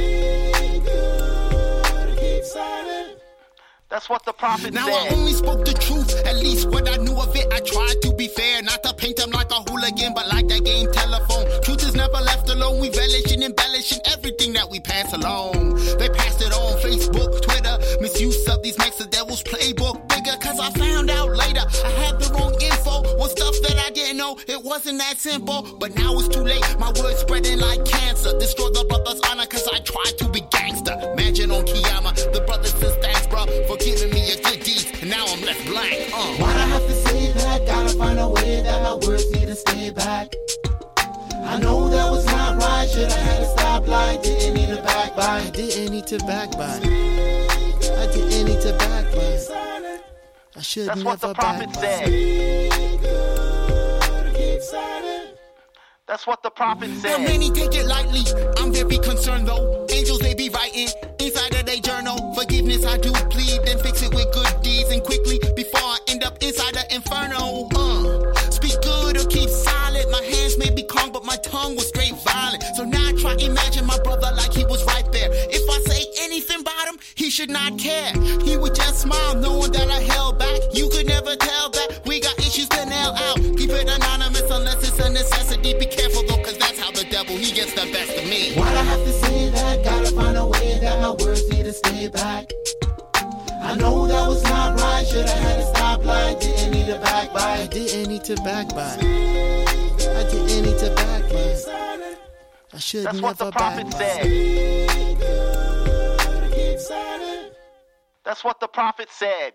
said. That's what the prophet Now I said. only spoke the truth, at least what I knew of it. I tried to be fair, not to paint them like a hooligan, but like that game telephone. Truth is never left alone. We relish and embellishing everything that we pass along. They passed it on Facebook, Twitter. Misuse of these makes the devil's playbook bigger. Cause I found out later I had the wrong info. Was stuff that I didn't know. It wasn't that simple, but now it's too late. My words spreading like cancer. Destroy the brother's honor cause I tried to be gangster. Imagine on Kiyama, the brothers and thanks, bro, for giving me a good deed, and now I'm left blank. Why'd I have to say that? Gotta find a way that my words need to stay back. I know that was not right, should've had to stop lying, didn't need to I backbite. didn't need to backbite. I didn't need to backbite. I should That's what the never prophet backbite. said. That's what the prophet Now said. many take it lightly, I'm very concerned though. Angels they be writing inside of their journal. Forgiveness I do plead, then fix it with good deeds and quickly before I end up inside the inferno. Speak good or keep silent. My hands may be calm, but my tongue was straight violent. So now I try imagine my brother like he was right there. If I say anything about him, he should not care. He would just smile, knowing that I held back. You could never tell that we got issues to nail out. Keep it anonymous unless it's a necessity. he gets the best of me. Why'd I have to say that? Gotta find a way that my words need to stay back. I know that was not right. Should have had a stoplight. Didn't need a backbite. I didn't need to backbite. I didn't need to backbite. I should That's what the never prophet backbite. said. That's what the prophet said.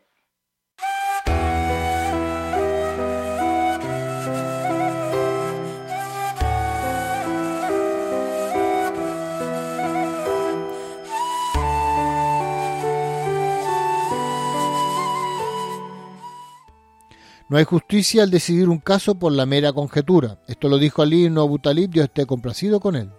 No hay justicia al decidir un caso por la mera conjetura. Esto lo dijo Ali ibn Abu Talib, Dios esté complacido con él.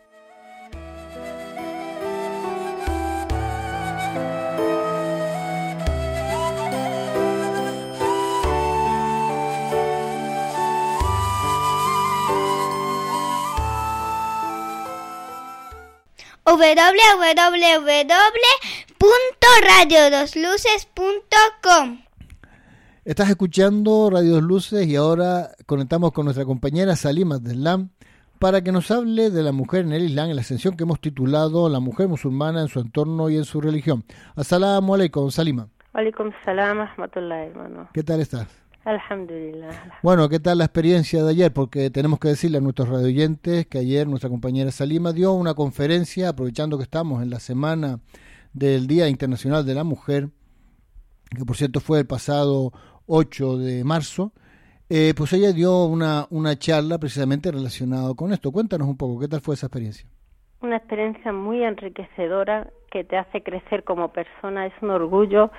www.radio2luces.com. Estás escuchando Radio Dos Luces y ahora conectamos con nuestra compañera Salima Abdeslam para que nos hable de la mujer en el Islam, en la sección que hemos titulado La mujer musulmana en su entorno y en su religión. As-salamu alaykum, Salima. Alaikum salam, rahmatullah, hermano. ¿Qué tal estás? Alhamdulillah. Bueno, ¿qué tal la experiencia de ayer? Porque tenemos que decirle a nuestros radioyentes que ayer nuestra compañera Salima dio una conferencia, aprovechando que estamos en la semana del Día Internacional de la Mujer, que por cierto fue el pasado 8 de marzo, pues ella dio una charla precisamente relacionada con esto. Cuéntanos un poco, ¿qué tal fue esa experiencia? Una experiencia muy enriquecedora que te hace crecer como persona, es un orgullo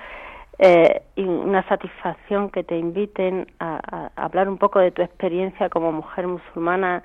y una satisfacción que te inviten a hablar un poco de tu experiencia como mujer musulmana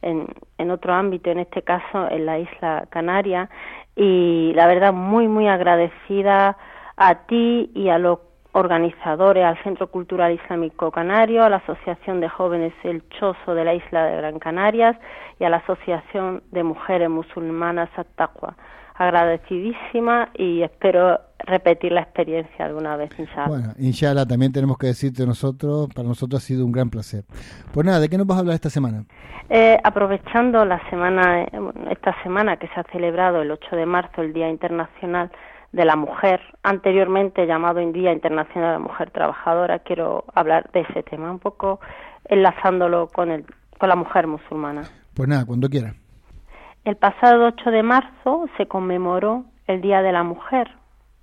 en otro ámbito, en este caso en la isla Canaria, y la verdad muy muy agradecida a ti y a los organizadores, al Centro Cultural Islámico Canario, a la Asociación de Jóvenes El Choso de la isla de Gran Canarias y a la Asociación de Mujeres Musulmanas At-Taqwa. Agradecidísima y espero repetir la experiencia alguna vez, inshallah. Bueno, inshallah, también tenemos que decirte nosotros, para nosotros ha sido un gran placer. Pues nada, ¿de qué nos vas a hablar esta semana? Aprovechando esta semana que se ha celebrado el 8 de marzo, el Día Internacional de la Mujer, anteriormente llamado Día Internacional de la Mujer Trabajadora, quiero hablar de ese tema, un poco enlazándolo con la mujer musulmana. Pues nada, cuando quieras. El pasado 8 de marzo se conmemoró el Día de la Mujer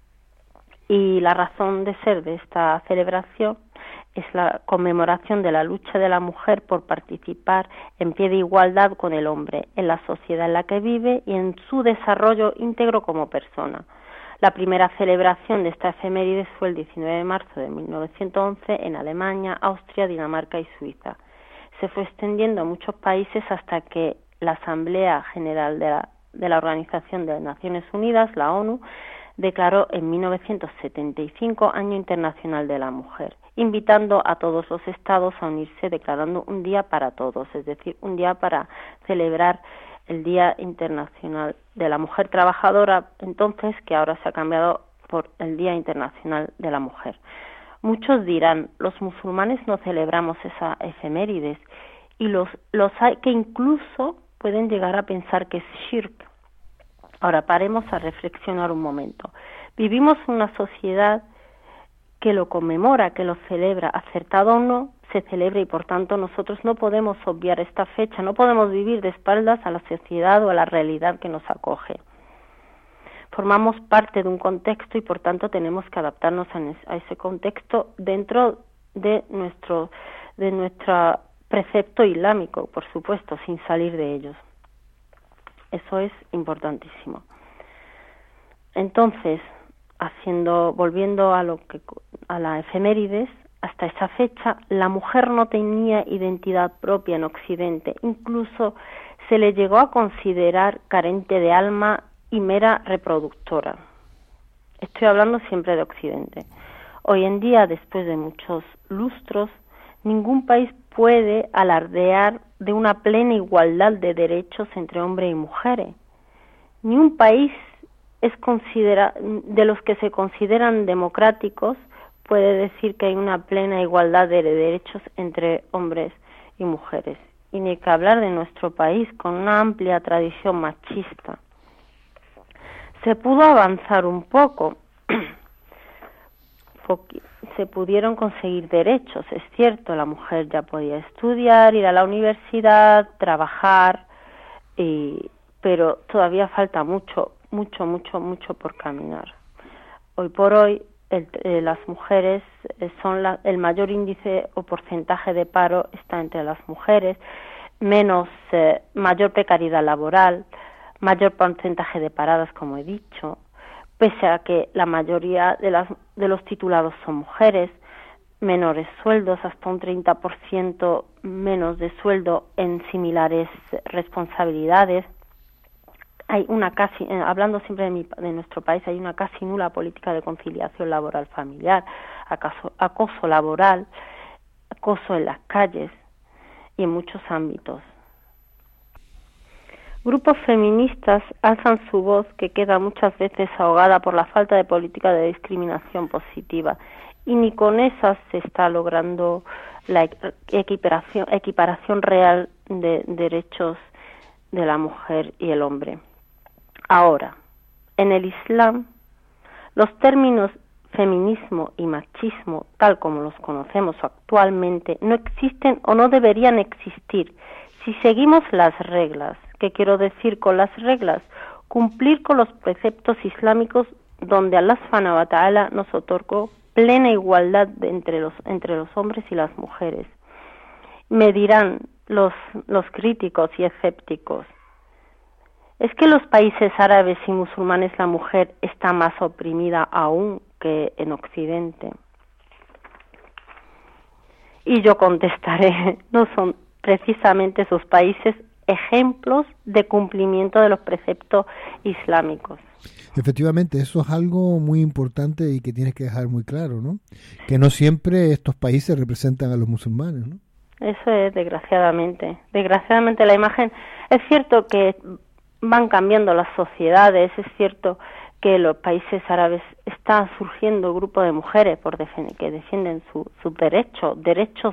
y la razón de ser de esta celebración es la conmemoración de la lucha de la mujer por participar en pie de igualdad con el hombre en la sociedad en la que vive y en su desarrollo íntegro como persona. La primera celebración de esta efeméride fue el 19 de marzo de 1911 en Alemania, Austria, Dinamarca y Suiza. Se fue extendiendo a muchos países hasta que la Asamblea General de la Organización de las Naciones Unidas, la ONU, declaró en 1975 Año Internacional de la Mujer, invitando a todos los estados a unirse declarando un día para todos, es decir, un día para celebrar el Día Internacional de la Mujer Trabajadora, entonces, que ahora se ha cambiado por el Día Internacional de la Mujer. Muchos dirán, los musulmanes no celebramos esa efemérides, y los hay que incluso pueden llegar a pensar que es shirk. Ahora paremos a reflexionar un momento. Vivimos en una sociedad que lo conmemora, que lo celebra, acertado o no, se celebra y por tanto nosotros no podemos obviar esta fecha, no podemos vivir de espaldas a la sociedad o a la realidad que nos acoge. Formamos parte de un contexto y por tanto tenemos que adaptarnos a ese contexto dentro de nuestro precepto islámico, por supuesto, sin salir de ellos. Eso es importantísimo. Entonces, volviendo a la efemérides, hasta esa fecha la mujer no tenía identidad propia en Occidente, incluso se le llegó a considerar carente de alma y mera reproductora. Estoy hablando siempre de Occidente. Hoy en día, después de muchos lustros, ningún país puede alardear de una plena igualdad de derechos entre hombres y mujeres. Ni un país de los que se consideran democráticos puede decir que hay una plena igualdad de derechos entre hombres y mujeres. y ni que hablar de nuestro país, con una amplia tradición machista. Se pudo avanzar un poco, se pudieron conseguir derechos, es cierto, la mujer ya podía estudiar, ir a la universidad, trabajar, pero todavía falta mucho por caminar. Hoy por hoy las mujeres son el mayor índice o porcentaje de paro está entre las mujeres, mayor precariedad laboral, mayor porcentaje de paradas, como he dicho, pese a que la mayoría de los titulados son mujeres, menores sueldos, hasta un 30% menos de sueldo en similares responsabilidades. Hay una casi, hablando siempre de nuestro país, hay una casi nula política de conciliación laboral familiar, acoso laboral, acoso en las calles y en muchos ámbitos. Grupos feministas alzan su voz, que queda muchas veces ahogada por la falta de política de discriminación positiva, y ni con esas se está logrando la equiparación real de derechos de la mujer y el hombre. Ahora, en el Islam, los términos feminismo y machismo, tal como los conocemos actualmente, no existen o no deberían existir si seguimos las reglas. ¿Qué quiero decir con las reglas? Cumplir con los preceptos islámicos, donde Allah Subhanahu wa Ta'ala nos otorgó plena igualdad entre los hombres y las mujeres. Me dirán los críticos y escépticos, ¿es que en los países árabes y musulmanes la mujer está más oprimida aún que en Occidente? Y yo contestaré, no son precisamente esos países ejemplos de cumplimiento de los preceptos islámicos. Efectivamente, eso es algo muy importante y que tienes que dejar muy claro, ¿no? Que no siempre estos países representan a los musulmanes, ¿no? Eso es, desgraciadamente. Desgraciadamente la imagen, es cierto que van cambiando las sociedades, es cierto que en los países árabes está surgiendo un grupo de mujeres que defienden sus derechos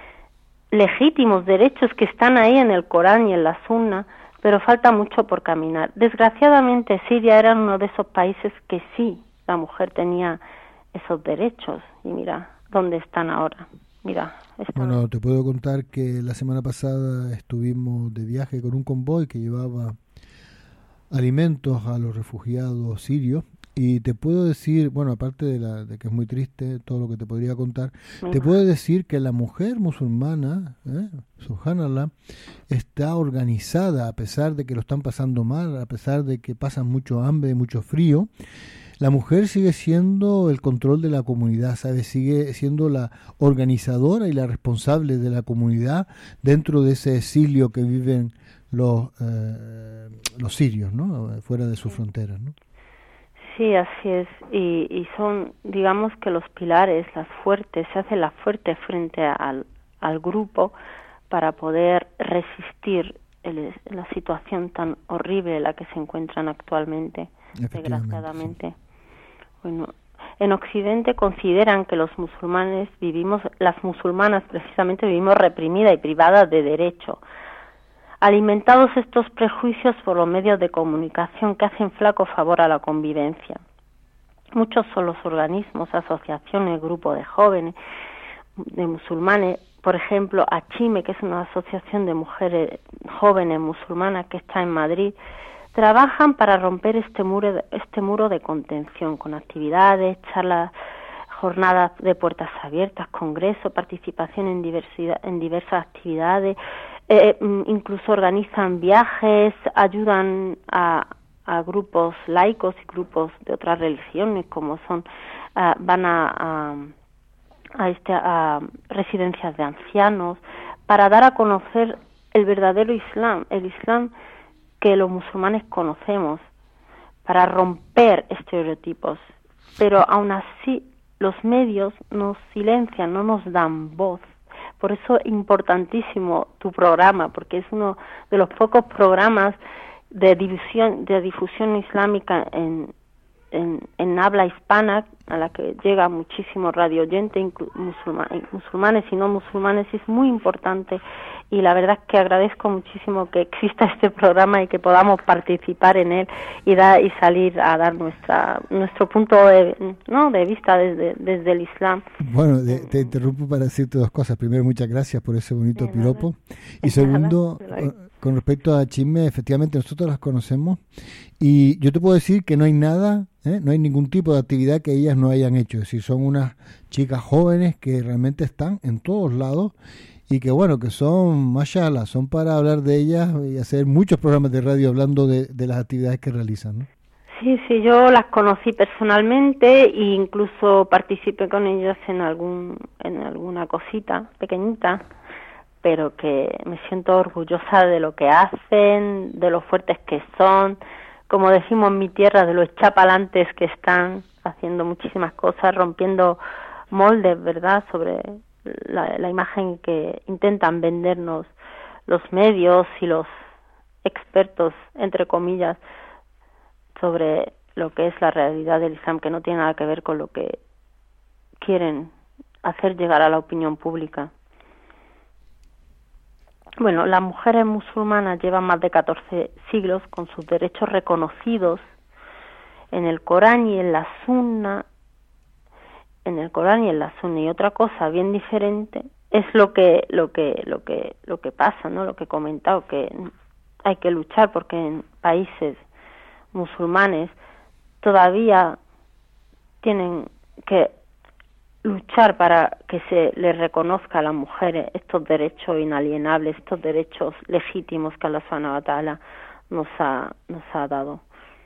legítimos, derechos que están ahí en el Corán y en la Sunna, pero falta mucho por caminar. Desgraciadamente Siria era uno de esos países que sí, la mujer tenía esos derechos, y mira dónde están ahora. Bueno, te puedo contar que la semana pasada estuvimos de viaje con un convoy que llevaba alimentos a los refugiados sirios, y te puedo decir, bueno, aparte de que es muy triste todo lo que te podría contar, te puedo decir que la mujer musulmana, subhanallah, está organizada, a pesar de que lo están pasando mal, a pesar de que pasan mucho hambre, mucho frío. La mujer sigue siendo el control de la comunidad, ¿sabes? Sigue siendo la organizadora y la responsable de la comunidad dentro de ese exilio que viven los sirios, ¿no? Fuera de sus fronteras, ¿no? Sí, así es. Y son, digamos que los pilares, las fuertes, se hacen las fuertes frente al grupo para poder resistir la situación tan horrible en la que se encuentran actualmente, desgraciadamente. Sí. Bueno, en Occidente consideran que las musulmanas precisamente vivimos reprimidas y privadas de derecho. Alimentados estos prejuicios por los medios de comunicación que hacen flaco favor a la convivencia. Muchos son los organismos, asociaciones, grupos de jóvenes, de musulmanes, por ejemplo, Achime, que es una asociación de mujeres jóvenes musulmanas que está en Madrid, trabajan para romper este muro de contención con actividades, charlas, jornadas de puertas abiertas, congresos, participación en diversas actividades, incluso organizan viajes, ayudan a grupos laicos y grupos de otras religiones, como son van a residencias de ancianos, para dar a conocer el verdadero Islam, el Islam que los musulmanes conocemos, para romper estereotipos. Pero aún así los medios nos silencian, no nos dan voz. Por eso es importantísimo tu programa, porque es uno de los pocos programas de difusión islámica en en habla hispana, a la que llega muchísimo radio oyente, musulmanes y no musulmanes, es muy importante, y la verdad es que agradezco muchísimo que exista este programa y que podamos participar en él y salir a dar nuestro punto de vista desde el Islam. Bueno, te interrumpo para decirte dos cosas. Primero, muchas gracias por ese bonito piropo. Y segundo, con respecto a Chisme, efectivamente nosotros las conocemos y yo te puedo decir que no hay nada, no hay ningún tipo de actividad que ellas no hayan hecho. Es decir, son unas chicas jóvenes que realmente están en todos lados y que bueno, que son, mashallah, son para hablar de ellas y hacer muchos programas de radio hablando de las actividades que realizan, ¿no? Sí, yo las conocí personalmente e incluso participé con ellas en alguna cosita pequeñita, pero que me siento orgullosa de lo que hacen, de lo fuertes que son, como decimos en mi tierra, de los chapalantes que están haciendo muchísimas cosas, rompiendo moldes, ¿verdad?, sobre la imagen que intentan vendernos los medios y los expertos, entre comillas, sobre lo que es la realidad del Islam, que no tiene nada que ver con lo que quieren hacer llegar a la opinión pública. Bueno, las mujeres musulmanas llevan más de 14 siglos con sus derechos reconocidos en el Corán y en la Sunna. Y otra cosa bien diferente es lo que pasa, ¿no? Lo que he comentado, que hay que luchar porque en países musulmanes todavía tienen que luchar para que se les reconozca a las mujeres estos derechos inalienables, estos derechos legítimos que Allah Subhanahu wa Ta'ala nos ha dado.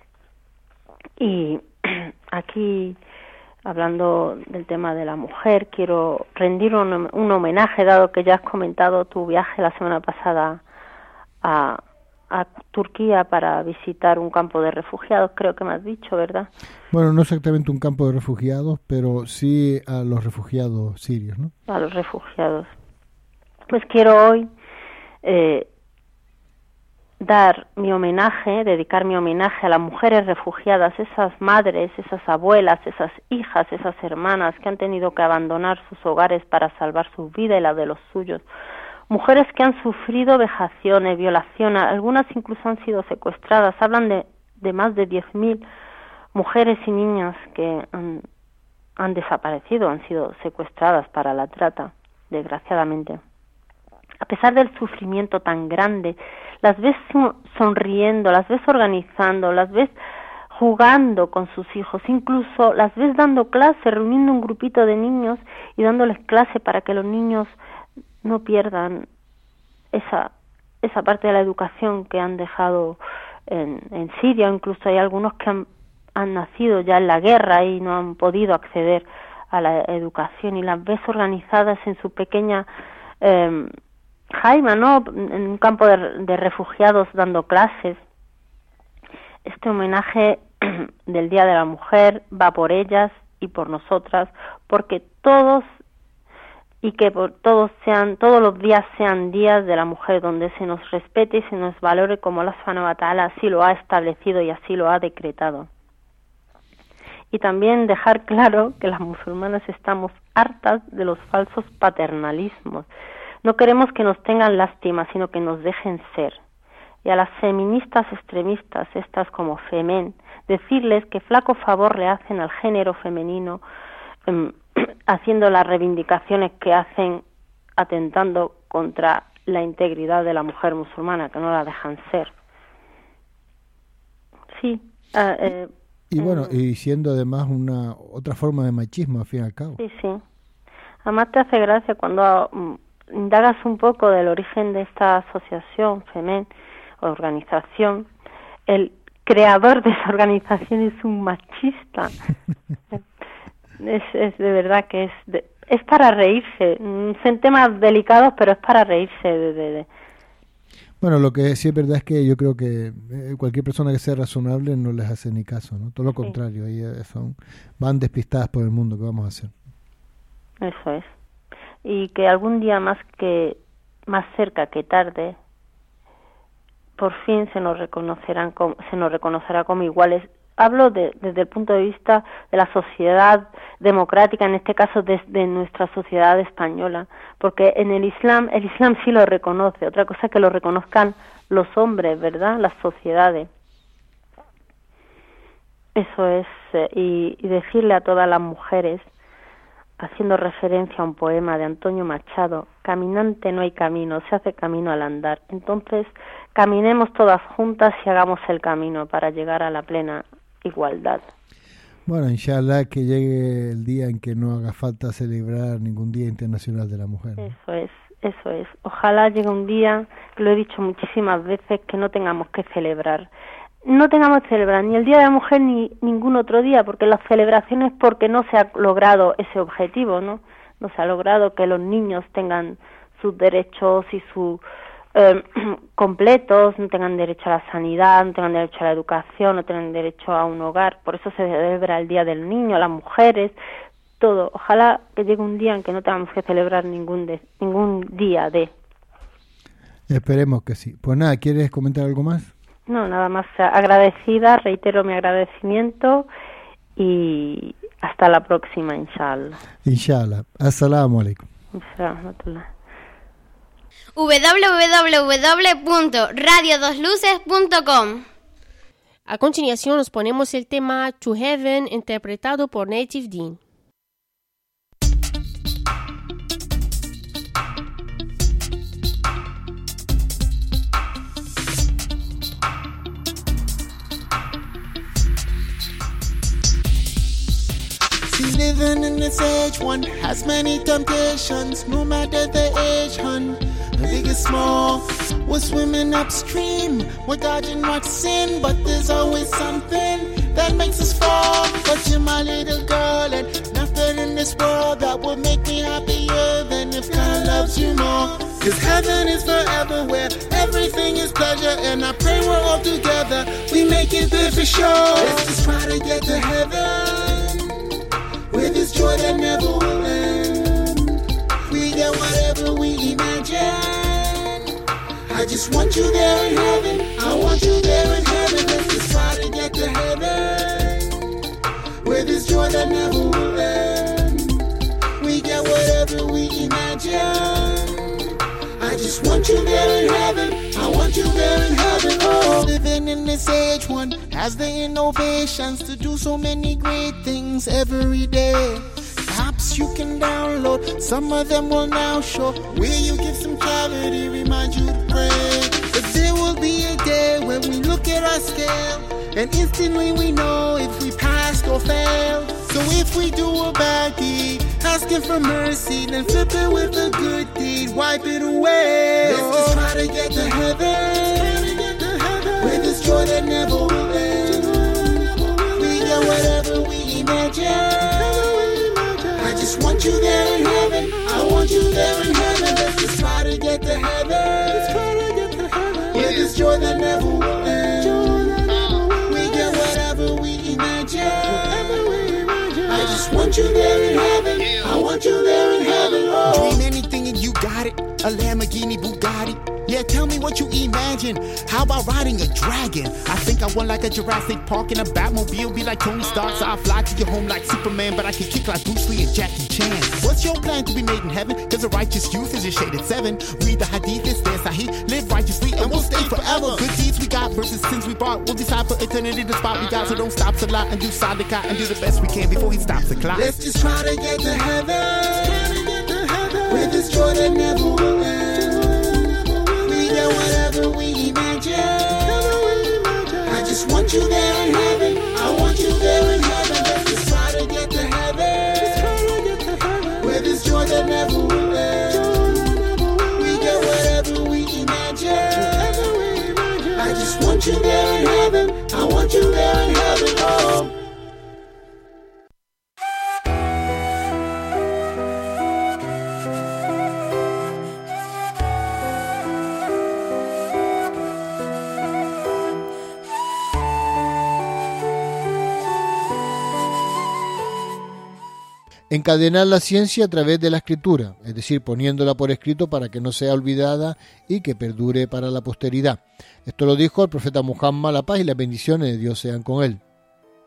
Y aquí, hablando del tema de la mujer, quiero rendir un homenaje, dado que ya has comentado tu viaje la semana pasada a Turquía para visitar un campo de refugiados, creo que me has dicho, ¿verdad? Bueno, no exactamente un campo de refugiados, pero sí a los refugiados sirios, ¿no? A los refugiados. Pues quiero hoy dedicar mi homenaje a las mujeres refugiadas, esas madres, esas abuelas, esas hijas, esas hermanas que han tenido que abandonar sus hogares para salvar su vida y la de los suyos. Mujeres que han sufrido vejaciones, violaciones, algunas incluso han sido secuestradas. Hablan de más de 10.000 mujeres y niñas que han desaparecido, han sido secuestradas para la trata, desgraciadamente. A pesar del sufrimiento tan grande, las ves sonriendo, las ves organizando, las ves jugando con sus hijos, incluso las ves dando clase, reuniendo un grupito de niños y dándoles clase para que los niños no pierdan esa parte de la educación que han dejado en Siria. Incluso hay algunos que han nacido ya en la guerra y no han podido acceder a la educación, y las ves organizadas en su pequeña jaima, ¿no?, en un campo de refugiados dando clases. Este homenaje del Día de la Mujer va por ellas y por nosotras, porque todos los días sean días de la mujer, donde se nos respete y se nos valore como Allah Subhanahu wa Ta'ala así lo ha establecido y así lo ha decretado. Y también dejar claro que las musulmanas estamos hartas de los falsos paternalismos. No queremos que nos tengan lástima, sino que nos dejen ser. Y a las feministas extremistas, estas como Femen, decirles que flaco favor le hacen al género femenino, haciendo las reivindicaciones que hacen, atentando contra la integridad de la mujer musulmana, que no la dejan ser. Sí. Y bueno, y siendo además otra forma de machismo, al fin y al cabo. Sí. Además te hace gracia cuando indagas un poco del origen de esta asociación, Femen, organización. El creador de esa organización es un machista. Es de verdad que es para reírse. Son temas delicados, pero es para reírse. Bueno, lo que sí es verdad es que yo creo que cualquier persona que sea razonable no les hace ni caso, ¿no? Todo lo contrario, ellas van despistadas por el mundo. ¿Qué vamos a hacer? Eso es. Y que algún día más cerca que tarde, por fin se nos reconocerá como iguales hablo desde el punto de vista de la sociedad democrática, en este caso de nuestra sociedad española, porque en el Islam sí lo reconoce, otra cosa es que lo reconozcan los hombres, ¿verdad?, las sociedades. Eso es, y decirle a todas las mujeres, haciendo referencia a un poema de Antonio Machado, caminante no hay camino, se hace camino al andar. Entonces, caminemos todas juntas y hagamos el camino para llegar a la plena igualdad. Bueno, inshallah que llegue el día en que no haga falta celebrar ningún Día Internacional de la Mujer, ¿no? Eso es. Ojalá llegue un día, lo he dicho muchísimas veces, que no tengamos que celebrar. No tengamos que celebrar ni el Día de la Mujer ni ningún otro día, porque las celebraciones porque no se ha logrado ese objetivo, ¿no? No se ha logrado que los niños tengan sus derechos y sus completos, no tengan derecho a la sanidad, no tengan derecho a la educación, no tengan derecho a un hogar. Por eso se celebra el Día del Niño, las mujeres, todo. Ojalá que llegue un día en que no tengamos que celebrar ningún día de. Esperemos que sí. Pues nada, ¿quieres comentar algo más? No, nada más, agradecida, reitero mi agradecimiento y hasta la próxima, inshallah. Inshallah. Assalamu alaikum. Inshallah. www.radiodosluces.com. A continuación nos ponemos el tema To Heaven, interpretado por Native Dean. Living in this age, one has many temptations, no matter the age, hun. Big or small, we're swimming upstream, we're dodging what's sin, but there's always something that makes us fall. But you're my little girl, and nothing in this world that would make me happier than if God loves you more. Cause heaven is forever where everything is pleasure, and I pray we're all together, we make it there for sure. Let's just try to get to heaven with this joy that never will end. We get whatever we imagine. I just want you there in heaven. I want you there in heaven. Let's just try to get to heaven with this joy that never will end. We get whatever we imagine. I just want you there in heaven. I want you there in heaven. Oh, living in this age, one has the innovations to do so many great things every day. Apps you can download, some of them will now show where you give some clarity, remind you to pray. But there will be a day when we look at our scale, and instantly we know if we passed or failed. So if we do a bad deed, asking for mercy, then flip it with a good deed, wipe it away. Let's just try to get to heaven with this joy that never will end. We get whatever we imagine. I just want you there in heaven. I want you there in heaven. Let's just try to get to heaven with this joy that never will end. We get whatever we imagine. I just want you there in heaven. I want you there in heaven. Oh. Dream anything and you got it. A Lamborghini Bugatti. Yeah, tell me what you imagine. How about riding a dragon? I think I want like a Jurassic Park in a Batmobile. Be like Tony Stark, so I'll fly to your home like Superman. But I can kick like Bruce Lee and Jackie Chan. What's your plan to be made in heaven? Cause a righteous youth is a shaded 7. Read the hadith, it's there, Sahih. Live righteously and we'll stay forever. Good deeds we got versus sins we brought. We'll decide for eternity the spot we got. So don't stop Salah and do Sadaqah and do the best we can before he stops the clock. Let's just try to get to heaven with this joy that never will end. We get whatever we imagine. I just want you there in heaven. I want you there in heaven. Let's just try to get to heaven with this joy that never will end. We get whatever we imagine. I just want you there in heaven. I want you there in heaven. Oh. Encadenar la ciencia a través de la escritura, es decir, poniéndola por escrito para que no sea olvidada y que perdure para la posteridad. Esto lo dijo el profeta Muhammad, la paz y las bendiciones de Dios sean con él.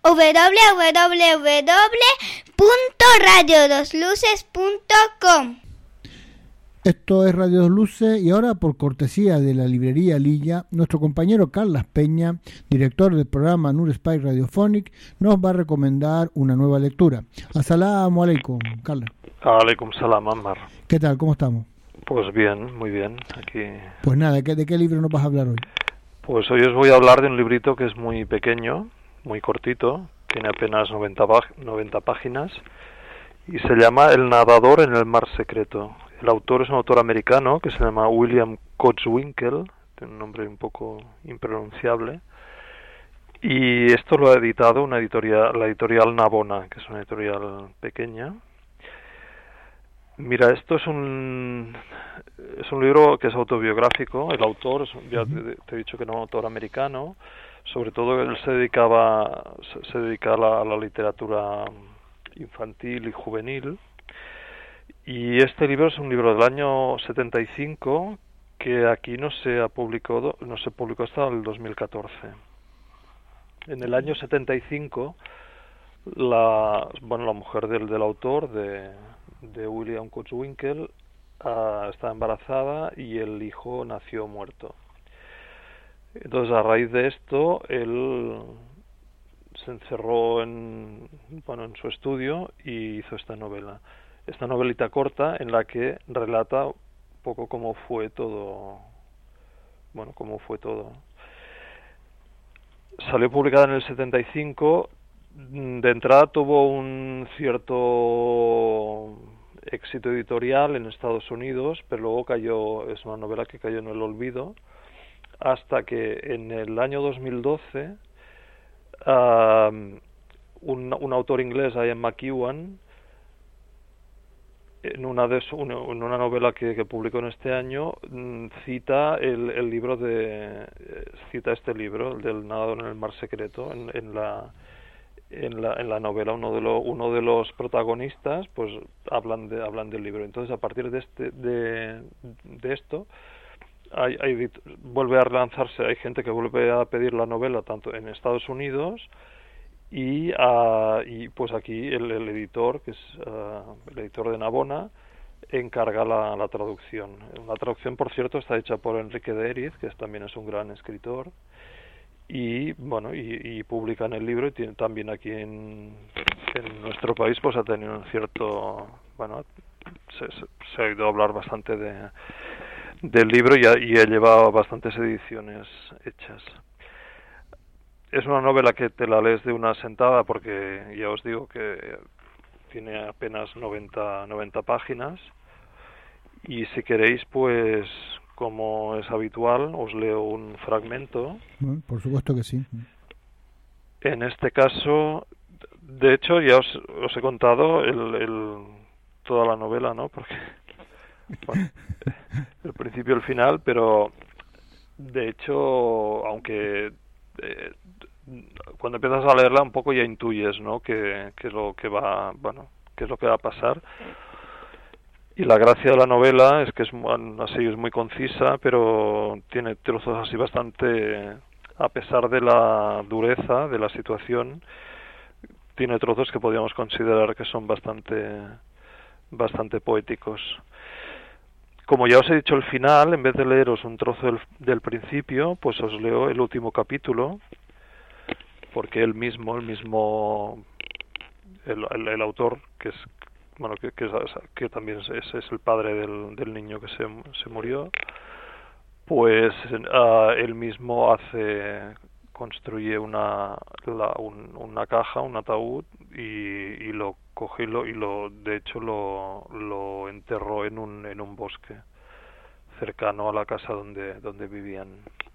www.radiodosluces.com. Esto es Radio Dos Luces y ahora, por cortesía de la librería Lilla, nuestro compañero Carlos Peña, director del programa Nur Spy Radiophonic, nos va a recomendar una nueva lectura. Asalamu alaikum, Carlos. Alaikum salam, Ammar. ¿Qué tal? ¿Cómo estamos? Pues bien, muy bien. Aquí. Pues nada, ¿de qué libro nos vas a hablar hoy? Pues hoy os voy a hablar de un librito que es muy pequeño, muy cortito, tiene apenas 90 páginas y se llama El nadador en el mar secreto. El autor es un autor americano que se llama William Kotzwinkle, tiene un nombre un poco impronunciable, y esto lo ha editado la editorial Navona, que es una editorial pequeña. Mira, esto es un libro que es autobiográfico. El autor, ya te he dicho que era un autor americano, sobre todo él se dedica a la literatura infantil y juvenil. Y este libro es un libro del año 75 que aquí no se publicó hasta el 2014. En el año 75 la mujer del autor, de William Kotzwinkle, estaba embarazada y el hijo nació muerto. Entonces, a raíz de esto, él se encerró en su estudio y hizo esta novela. Esta novelita corta en la que relata un poco cómo fue todo. Salió publicada en el 75. De entrada tuvo un cierto éxito editorial en Estados Unidos, pero luego es una novela que cayó en el olvido, hasta que en el año 2012 un autor inglés, Ian McEwan, en una novela que publicó en este año, cita este libro, el del nadador en el mar secreto, en la novela. Uno de los protagonistas pues hablan del libro. Entonces, a partir de esto vuelve a relanzarse. Hay gente que vuelve a pedir la novela tanto en Estados Unidos y pues aquí el editor, que es el editor de Navona, encarga la traducción. La traducción, por cierto, está hecha por Enrique de Eriz, que también es un gran escritor, y publican el libro, y también aquí en nuestro país pues ha tenido un cierto, se ha oído hablar bastante del libro, y ha llevado bastantes ediciones hechas. Es una novela que te la lees de una sentada, porque ya os digo que tiene apenas 90 páginas, y si queréis, pues como es habitual, os leo un fragmento. Por supuesto que sí. En este caso, de hecho, ya os he contado toda la novela, ¿no? Porque el principio y el final, pero de hecho, aunque cuando empiezas a leerla un poco ya intuyes, ¿no? que es lo que va a pasar. Y la gracia de la novela es que es muy concisa, pero tiene trozos así bastante, a pesar de la dureza de la situación, tiene trozos que podríamos considerar que son bastante poéticos. Como ya os he dicho el final, en vez de leeros un trozo del principio, pues os leo el último capítulo, porque el autor, que también es el padre del niño que se murió, pues él mismo construye una caja, un ataúd, y lo coge y de hecho lo enterró en un bosque cercano a la casa donde vivían.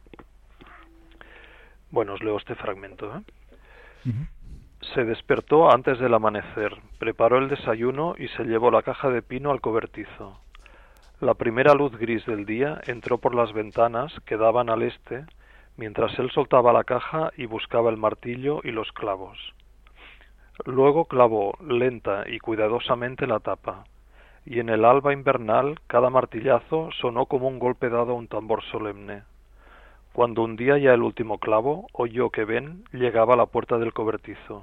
Bueno, os leo este fragmento, ¿eh? Uh-huh. Se despertó antes del amanecer, preparó el desayuno y se llevó la caja de pino al cobertizo. La primera luz gris del día entró por las ventanas que daban al este, mientras él soltaba la caja y buscaba el martillo y los clavos. Luego clavó lenta y cuidadosamente la tapa, y en el alba invernal cada martillazo sonó como un golpe dado a un tambor solemne. cuando hundía ya el último clavo, oyó que Ben llegaba a la puerta del cobertizo.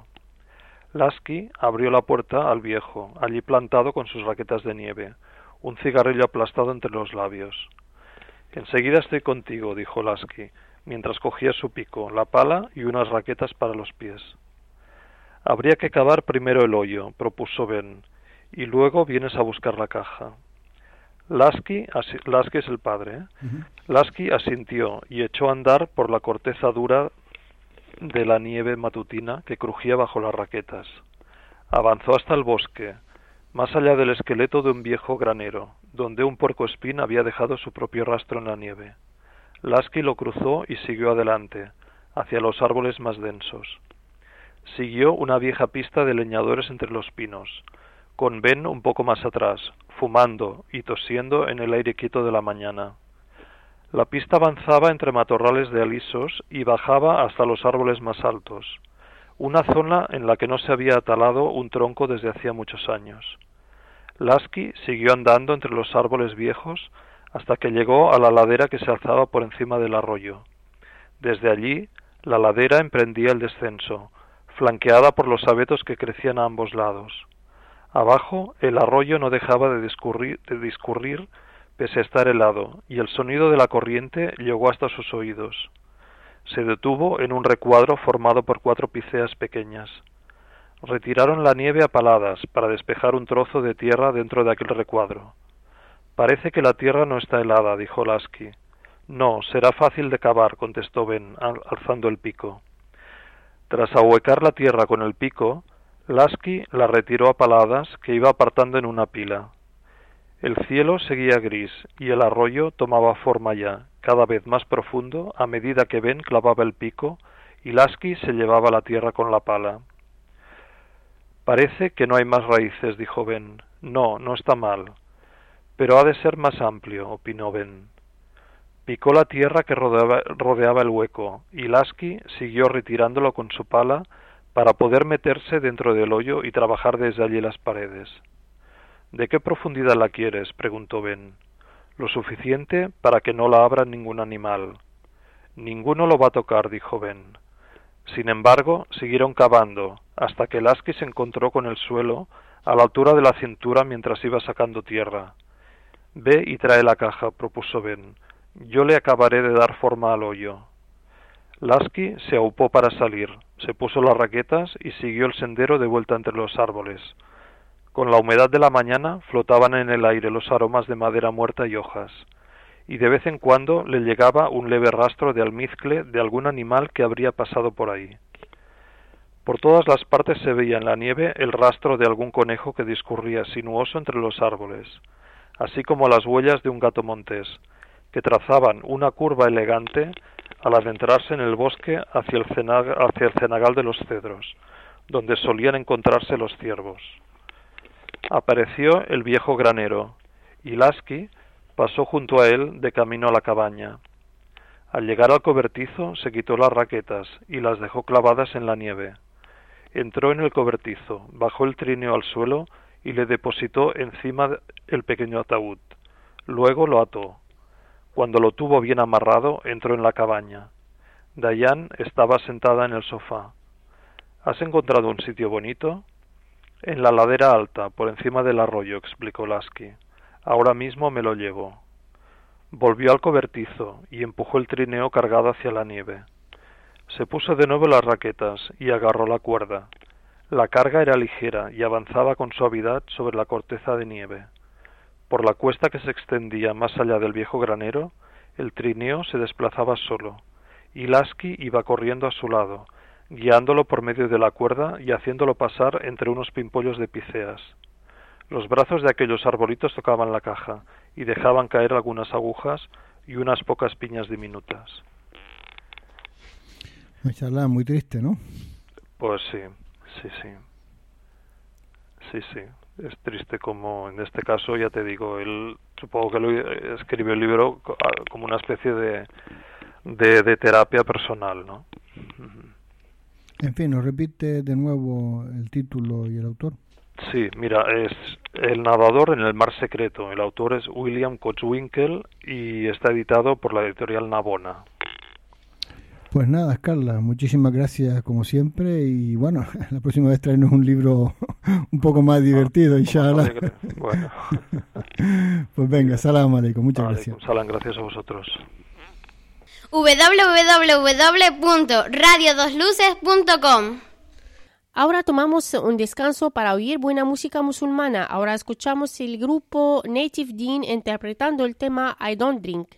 Lasky abrió la puerta al viejo, allí plantado con sus raquetas de nieve, un cigarrillo aplastado entre los labios. «Enseguida estoy contigo», dijo Lasky, mientras cogía su pico, la pala y unas raquetas para los pies. «Habría que cavar primero el hoyo», propuso Ben, «y luego vienes a buscar la caja». Lasky es el padre, Lasky asintió y echó a andar por la corteza dura de la nieve matutina que crujía bajo las raquetas. Avanzó hasta el bosque, más allá del esqueleto de un viejo granero, donde un puercoespín había dejado su propio rastro en la nieve. Lasky lo cruzó y siguió adelante, hacia los árboles más densos. Siguió una vieja pista de leñadores entre los pinos, con Ben un poco más atrás, fumando y tosiendo en el aire quieto de la mañana. La pista avanzaba entre matorrales de alisos y bajaba hasta los árboles más altos, una zona en la que no se había talado un tronco desde hacía muchos años. Lasky siguió andando entre los árboles viejos hasta que llegó a la ladera que se alzaba por encima del arroyo. Desde allí, la ladera emprendía el descenso, flanqueada por los abetos que crecían a ambos lados. Abajo, el arroyo no dejaba de discurrir pese a estar helado, y el sonido de la corriente llegó hasta sus oídos. Se detuvo en un recuadro formado por 4 píceas pequeñas. Retiraron la nieve a paladas para despejar un trozo de tierra dentro de aquel recuadro. «Parece que la tierra no está helada», dijo Lasky. «No, será fácil de cavar», contestó Ben, alzando el pico. Tras ahuecar la tierra con el pico, Lasky la retiró a paladas que iba apartando en una pila. El cielo seguía gris y el arroyo tomaba forma ya, cada vez más profundo, a medida que Ben clavaba el pico y Lasky se llevaba la tierra con la pala. «Parece que no hay más raíces», dijo Ben. «No, no está mal. Pero ha de ser más amplio», opinó Ben. Picó la tierra que rodeaba el hueco y Lasky siguió retirándolo con su pala para poder meterse dentro del hoyo y trabajar desde allí las paredes. «¿De qué profundidad la quieres?», preguntó Ben. «Lo suficiente para que no la abra ningún animal». «Ninguno lo va a tocar», dijo Ben. Sin embargo, siguieron cavando, hasta que Lasky se encontró con el suelo a la altura de la cintura mientras iba sacando tierra. «Ve y trae la caja», propuso Ben. «Yo le acabaré de dar forma al hoyo». Lasky se aupó para salir, se puso las raquetas y siguió el sendero de vuelta entre los árboles. Con la humedad de la mañana flotaban en el aire los aromas de madera muerta y hojas, y de vez en cuando le llegaba un leve rastro de almizcle de algún animal que habría pasado por ahí. Por todas las partes se veía en la nieve el rastro de algún conejo que discurría sinuoso entre los árboles, así como las huellas de un gato montés, que trazaban una curva elegante al adentrarse en el bosque hacia el cenagal de los cedros, donde solían encontrarse los ciervos. Apareció el viejo granero, y Lasky pasó junto a él de camino a la cabaña. Al llegar al cobertizo se quitó las raquetas y las dejó clavadas en la nieve. Entró en el cobertizo, bajó el trineo al suelo y le depositó encima el pequeño ataúd. Luego lo ató. Cuando lo tuvo bien amarrado, entró en la cabaña. Diane estaba sentada en el sofá. ¿Has encontrado un sitio bonito? En la ladera alta, por encima del arroyo, explicó Lasky. Ahora mismo me lo llevo. Volvió al cobertizo y empujó el trineo cargado hacia la nieve. Se puso de nuevo las raquetas y agarró la cuerda. La carga era ligera y avanzaba con suavidad sobre la corteza de nieve. Por la cuesta que se extendía más allá del viejo granero, el trineo se desplazaba solo, y Lasky iba corriendo a su lado, guiándolo por medio de la cuerda y haciéndolo pasar entre unos pimpollos de píceas. Los brazos de aquellos arbolitos tocaban la caja y dejaban caer algunas agujas y unas pocas piñas diminutas. Una charla muy triste, ¿no? Pues sí. Es triste, como en este caso, ya te digo, él supongo que escribió el libro como una especie de terapia personal, ¿no? En fin, ¿nos repite de nuevo el título y el autor? Sí, mira, es El nadador en el mar secreto. El autor es William Kotzwinkle y está editado por la editorial Navona. Pues nada, Carla, muchísimas gracias como siempre y bueno, la próxima vez traernos un libro un poco más divertido, inshallah. Bueno. Pues venga, salam aleikum, muchas gracias. Salam, gracias a vosotros. www.radiodosluces.com. Ahora tomamos un descanso para oír buena música musulmana. Ahora escuchamos el grupo Native Deen interpretando el tema I Don't Drink.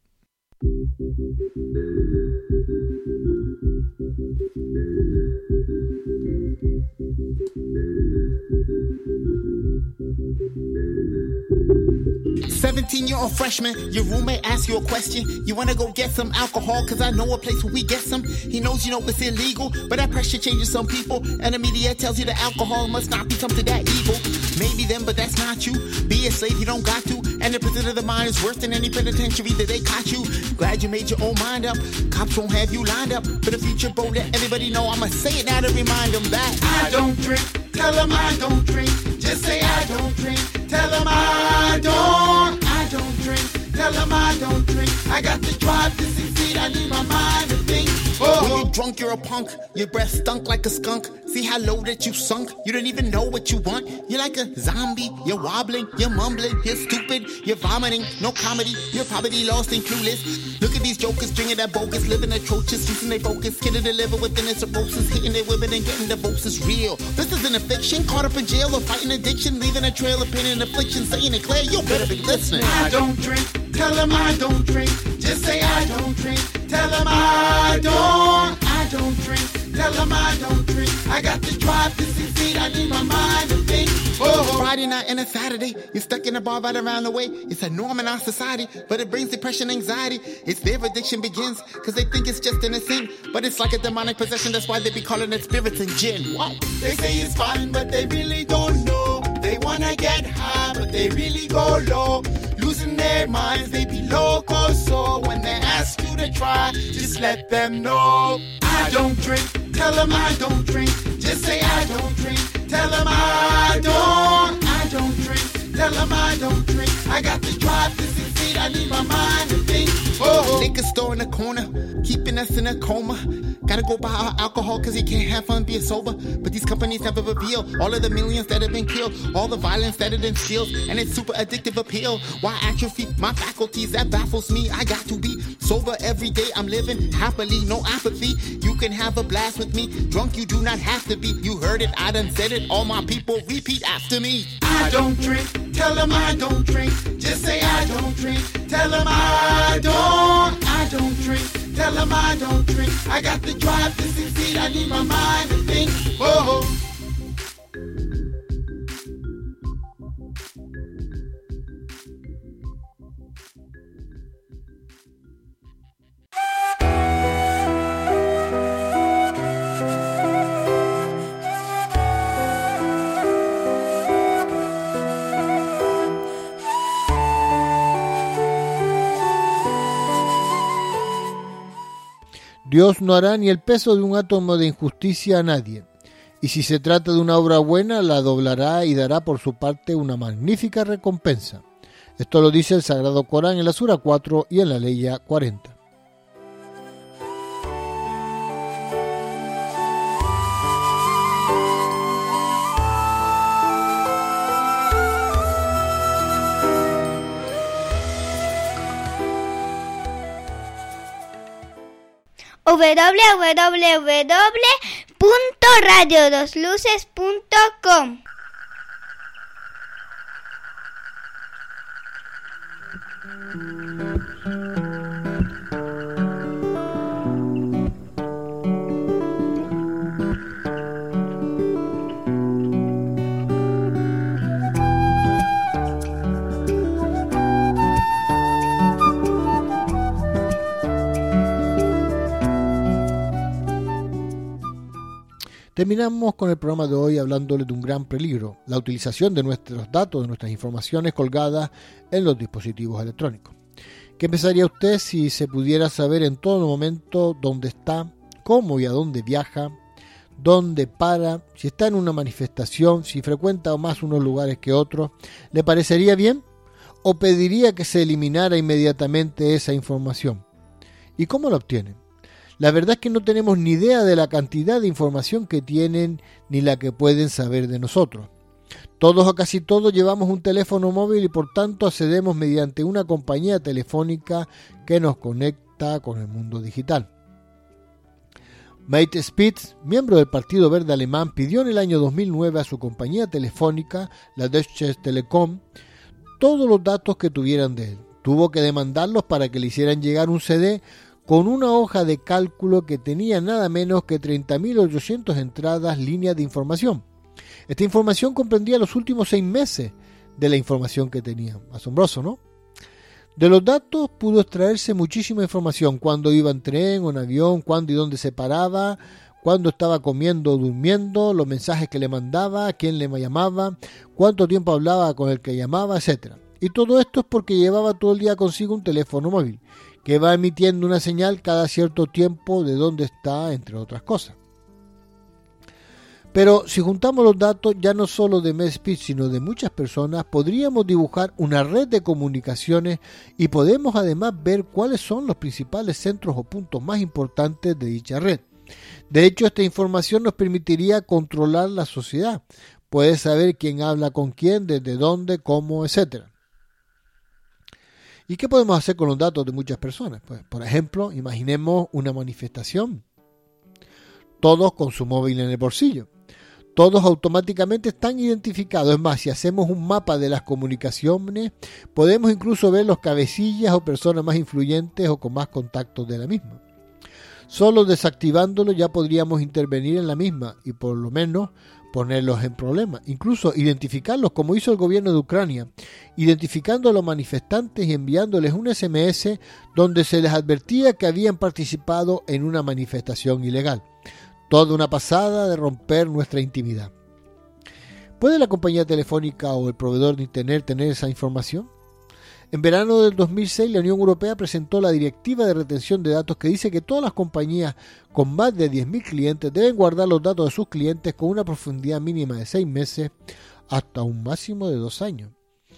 Seventeen-year-old freshman, your roommate asks you a question. You wanna go get some alcohol, cause I know a place where we get some. He knows you know it's illegal, but that pressure changes some people. And the media tells you that alcohol must not be something that evil. Maybe then, but that's not you. Be a slave, you don't got to. And the prison of the mind is worse than any penitentiary that they caught you. Glad you made your own mind up. Cops won't have you lined up for the future, bro. Let everybody know I'ma say it now to remind them that I don't drink. Tell them I don't drink. Just say I don't drink. Tell them I don't drink. Tell them I don't drink. I got the drive to succeed. I need my mind to think. Oh. When you're drunk, you're a punk. Your breath stunk like a skunk. See how low that you sunk? You don't even know what you want. You're like a zombie. You're wobbling. You're mumbling. You're stupid. You're vomiting. No comedy. You're probably lost and clueless. Look at these jokers drinking that bogus, living atrocious, using their focus, getting the liver within their cirrhosis, hitting their women and getting divorces real. This isn't a fiction. Caught up in jail or fighting addiction, leaving a trail of pain and affliction, saying it clear. You better be listening. I don't drink. Tell them I don't drink. Just say I don't drink. Tell them I don't drink. Tell them I don't drink. I got the drive to succeed. I need my mind to think. Oh. Friday night and a Saturday, you're stuck in a bar right around the way. It's a norm in our society, but it brings depression, anxiety. It's their addiction begins, cause they think it's just innocent, but it's like a demonic possession. That's why they be calling it spirits and gin. What? They say it's fun, but they really don't know. They wanna get high, but they really go low. Losing their minds, they be loco. So when they ask you to try, just let them know I don't drink. Tell them I don't drink. Just say I don't drink. Tell them I don't drink. Tell them I don't drink. I got the drive to succeed. I need my mind to think. Oh, liquor store in the corner, keeping us in a coma. Gotta go buy our alcohol cause you can't have fun being sober. But these companies never reveal all of the millions that have been killed, all the violence that it instills, and its super addictive appeal. Why atrophy my faculties? That baffles me. I got to be sober every day. I'm living happily, no apathy. You can have a blast with me. Drunk you do not have to be. You heard it, I done said it. All my people repeat after me. I don't drink. Tell them I don't drink. Just say I don't drink. Tell them I don't drink. Tell them I don't drink. I got the drive to succeed. I need my mind to think. Oh. Dios no hará ni el peso de un átomo de injusticia a nadie, y si se trata de una obra buena, la doblará y dará por su parte una magnífica recompensa. Esto lo dice el Sagrado Corán en la Sura 4 y en la Leya 40. www.radiodosluces.com. Terminamos con el programa de hoy hablándole de un gran peligro, la utilización de nuestros datos, de nuestras informaciones colgadas en los dispositivos electrónicos. ¿Qué pensaría usted si se pudiera saber en todo momento dónde está, cómo y a dónde viaja, dónde para, si está en una manifestación, si frecuenta más unos lugares que otros? ¿Le parecería bien? ¿O pediría que se eliminara inmediatamente esa información? ¿Y cómo la obtiene? La verdad es que no tenemos ni idea de la cantidad de información que tienen ni la que pueden saber de nosotros. Todos o casi todos llevamos un teléfono móvil y por tanto accedemos mediante una compañía telefónica que nos conecta con el mundo digital. Mate Spitz, miembro del Partido Verde Alemán, pidió en el año 2009 a su compañía telefónica, la Deutsche Telekom, todos los datos que tuvieran de él. Tuvo que demandarlos para que le hicieran llegar un CD con una hoja de cálculo que tenía nada menos que 30.800 entradas, líneas de información. Esta información comprendía los últimos 6 meses de la información que tenía. Asombroso, ¿no? De los datos pudo extraerse muchísima información: cuándo iba en tren o en avión, cuándo y dónde se paraba, cuándo estaba comiendo o durmiendo, los mensajes que le mandaba, quién le llamaba, cuánto tiempo hablaba con el que llamaba, etc. Y todo esto es porque llevaba todo el día consigo un teléfono móvil que va emitiendo una señal cada cierto tiempo de dónde está, entre otras cosas. Pero si juntamos los datos ya no solo de Mespitz, sino de muchas personas, podríamos dibujar una red de comunicaciones y podemos además ver cuáles son los principales centros o puntos más importantes de dicha red. De hecho, esta información nos permitiría controlar la sociedad. Puedes saber quién habla con quién, desde dónde, cómo, etc. ¿Y qué podemos hacer con los datos de muchas personas? Pues, por ejemplo, imaginemos una manifestación. Todos con su móvil en el bolsillo. Todos automáticamente están identificados. Es más, si hacemos un mapa de las comunicaciones, podemos incluso ver los cabecillas o personas más influyentes o con más contactos de la misma. Solo desactivándolo ya podríamos intervenir en la misma y por lo menos ponerlos en problemas. Incluso identificarlos, como hizo el gobierno de Ucrania, identificando a los manifestantes y enviándoles un SMS donde se les advertía que habían participado en una manifestación ilegal. Toda una pasada de romper nuestra intimidad. ¿Puede la compañía telefónica o el proveedor de Internet tener esa información? En verano del 2006, la Unión Europea presentó la Directiva de Retención de Datos que dice que todas las compañías con más de 10.000 clientes deben guardar los datos de sus clientes con una profundidad mínima de 6 meses hasta un máximo de 2 años.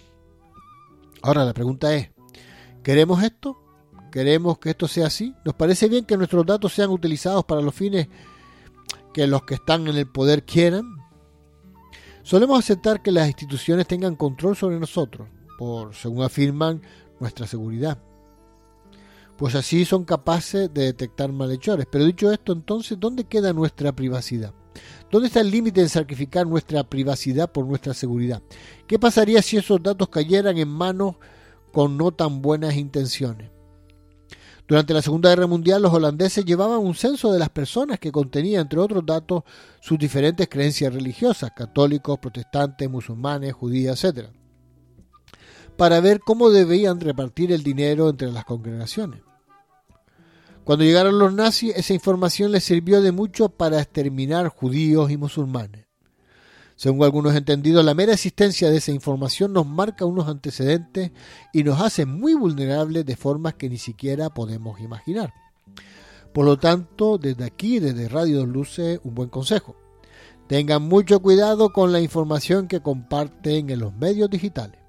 Ahora la pregunta es, ¿queremos esto? ¿Queremos que esto sea así? ¿Nos parece bien que nuestros datos sean utilizados para los fines que los que están en el poder quieran? Solemos aceptar que las instituciones tengan control sobre nosotros, por, según afirman, nuestra seguridad. Pues así son capaces de detectar malhechores. Pero dicho esto, entonces, ¿dónde queda nuestra privacidad? ¿Dónde está el límite en sacrificar nuestra privacidad por nuestra seguridad? ¿Qué pasaría si esos datos cayeran en manos con no tan buenas intenciones? Durante la Segunda Guerra Mundial, los holandeses llevaban un censo de las personas que contenía, entre otros datos, sus diferentes creencias religiosas, católicos, protestantes, musulmanes, judías, etc., para ver cómo debían repartir el dinero entre las congregaciones. Cuando llegaron los nazis, esa información les sirvió de mucho para exterminar judíos y musulmanes. Según algunos entendidos, la mera existencia de esa información nos marca unos antecedentes y nos hace muy vulnerables de formas que ni siquiera podemos imaginar. Por lo tanto, desde aquí, desde Radio Dos Luces, un buen consejo. Tengan mucho cuidado con la información que comparten en los medios digitales.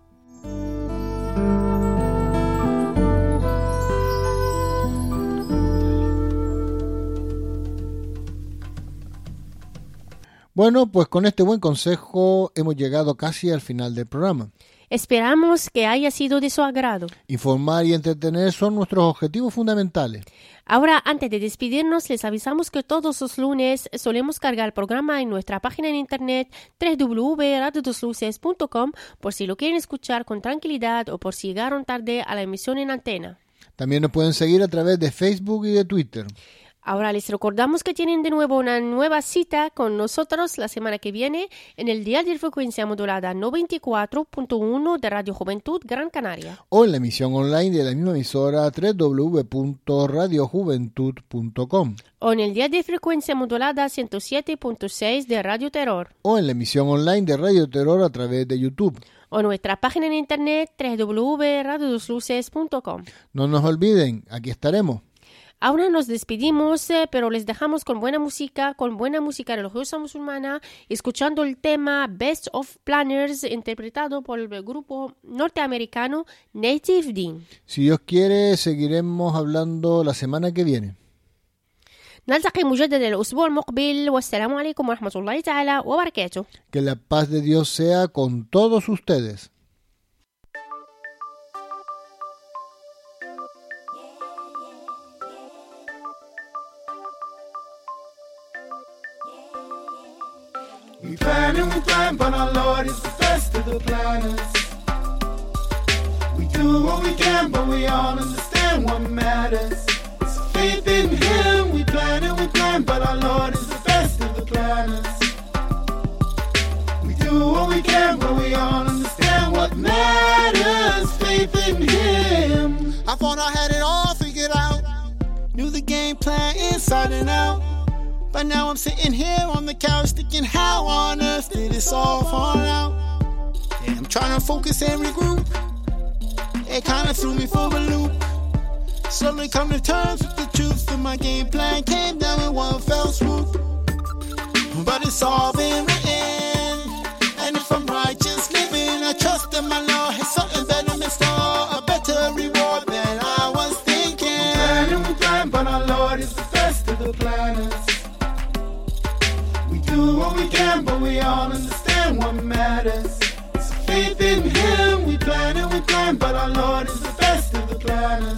Bueno, pues con este buen consejo hemos llegado casi al final del programa. Esperamos que haya sido de su agrado. Informar y entretener son nuestros objetivos fundamentales. Ahora, antes de despedirnos, les avisamos que todos los lunes solemos cargar el programa en nuestra página en internet www.radiodosluces.com por si lo quieren escuchar con tranquilidad o por si llegaron tarde a la emisión en antena. También nos pueden seguir a través de Facebook y de Twitter. Ahora les recordamos que tienen de nuevo una nueva cita con nosotros la semana que viene en el dial de frecuencia modulada 94.1 de Radio Juventud Gran Canaria. O en la emisión online de la misma emisora www.radiojuventud.com. O en el dial de frecuencia modulada 107.6 de Radio Terror. O en la emisión online de Radio Terror a través de YouTube. O nuestra página en internet www.radiodosluces.com. No nos olviden, aquí estaremos. Ahora nos despedimos, pero les dejamos con buena música religiosa musulmana, escuchando el tema Best of Planners, interpretado por el grupo norteamericano Native Dean. Si Dios quiere, seguiremos hablando la semana que viene. نلتقي مجددا الأسبوع المقبل، والسلام عليكم ورحمة الله تعالى وبركاته. Que la paz de Dios sea con todos ustedes. We plan, but our Lord is the best of the planners. We do what we can, but we all understand what matters. It's faith in Him. We plan, but our Lord is the best of the planners. We do what we can, but we all understand what matters. Faith in Him. I thought I had it all figured out. Knew the game plan inside and out. But now I'm sitting here on the couch thinking, how on earth did this all fall out? Yeah, I'm trying to focus and regroup. It kinda threw me for a loop. Slowly come to terms with the truth that my game plan came down in one fell swoop. But it's all been written, and if I'm righteous living, I trust that my Lord has something better in store, a better reward than I was thinking. We plan, but our Lord is the best of the planners. We do what we can, but we all understand what matters. It's faith in Him. We plan, but our Lord is the best of the planners.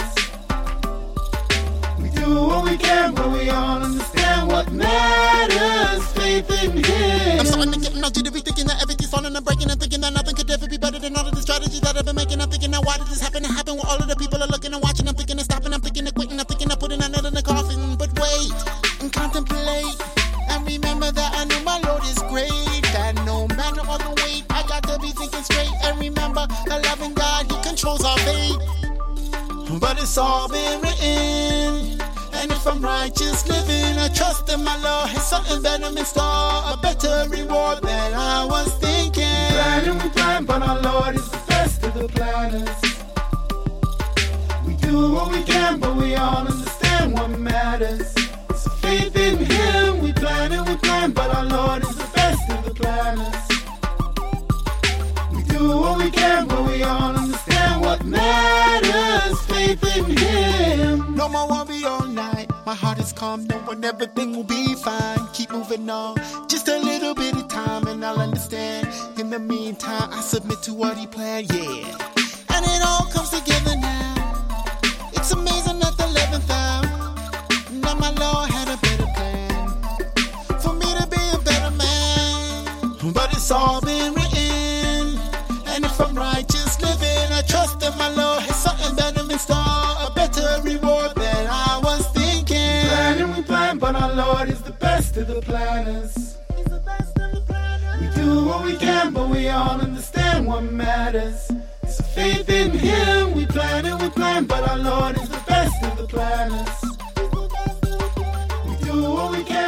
We do what we can, but we all understand what matters. Faith in Him. I'm starting to get no jittery, thinking that everything's falling and breaking, and thinking that nothing could ever be better than all of the strategies that I've been making. I'm thinking, now why did this happen to happen when all of the people are looking and watching? I'm thinking of stopping, I'm thinking of quitting, I'm thinking of putting another in the coffin. But wait and contemplate and remember that I know my Lord is great. That no matter all the weight, I got to be thinking straight. And remember, a loving God, He controls our fate. But it's all been written, and if I'm righteous living, I trust that my Lord has something better in store, a better reward than I was thinking. We plan, but our Lord is the best of the planners. We do what we can, but we all understand what matters. It's faith in Him. We plan, but our Lord is the best of the planners. We do what we can, but we all understand what matters. Faith in Him. No more worry all night. My heart is calm, knowing everything will be fine. Keep moving on, just a little bit of time, and I'll understand. In the meantime, I submit to what He planned, yeah. And it all comes together now. It's amazing at the 11th hour. Now my Lord had a better plan for me to be a better man. But it's all been written, and if I'm righteous living, I trust that my Lord has something better in store, a better reward than I was thinking. We plan, but our Lord is the best of the planners. We do what we can, but we all understand what matters. It's faith in Him. We plan, but our Lord is the best of the planners. We do what we can.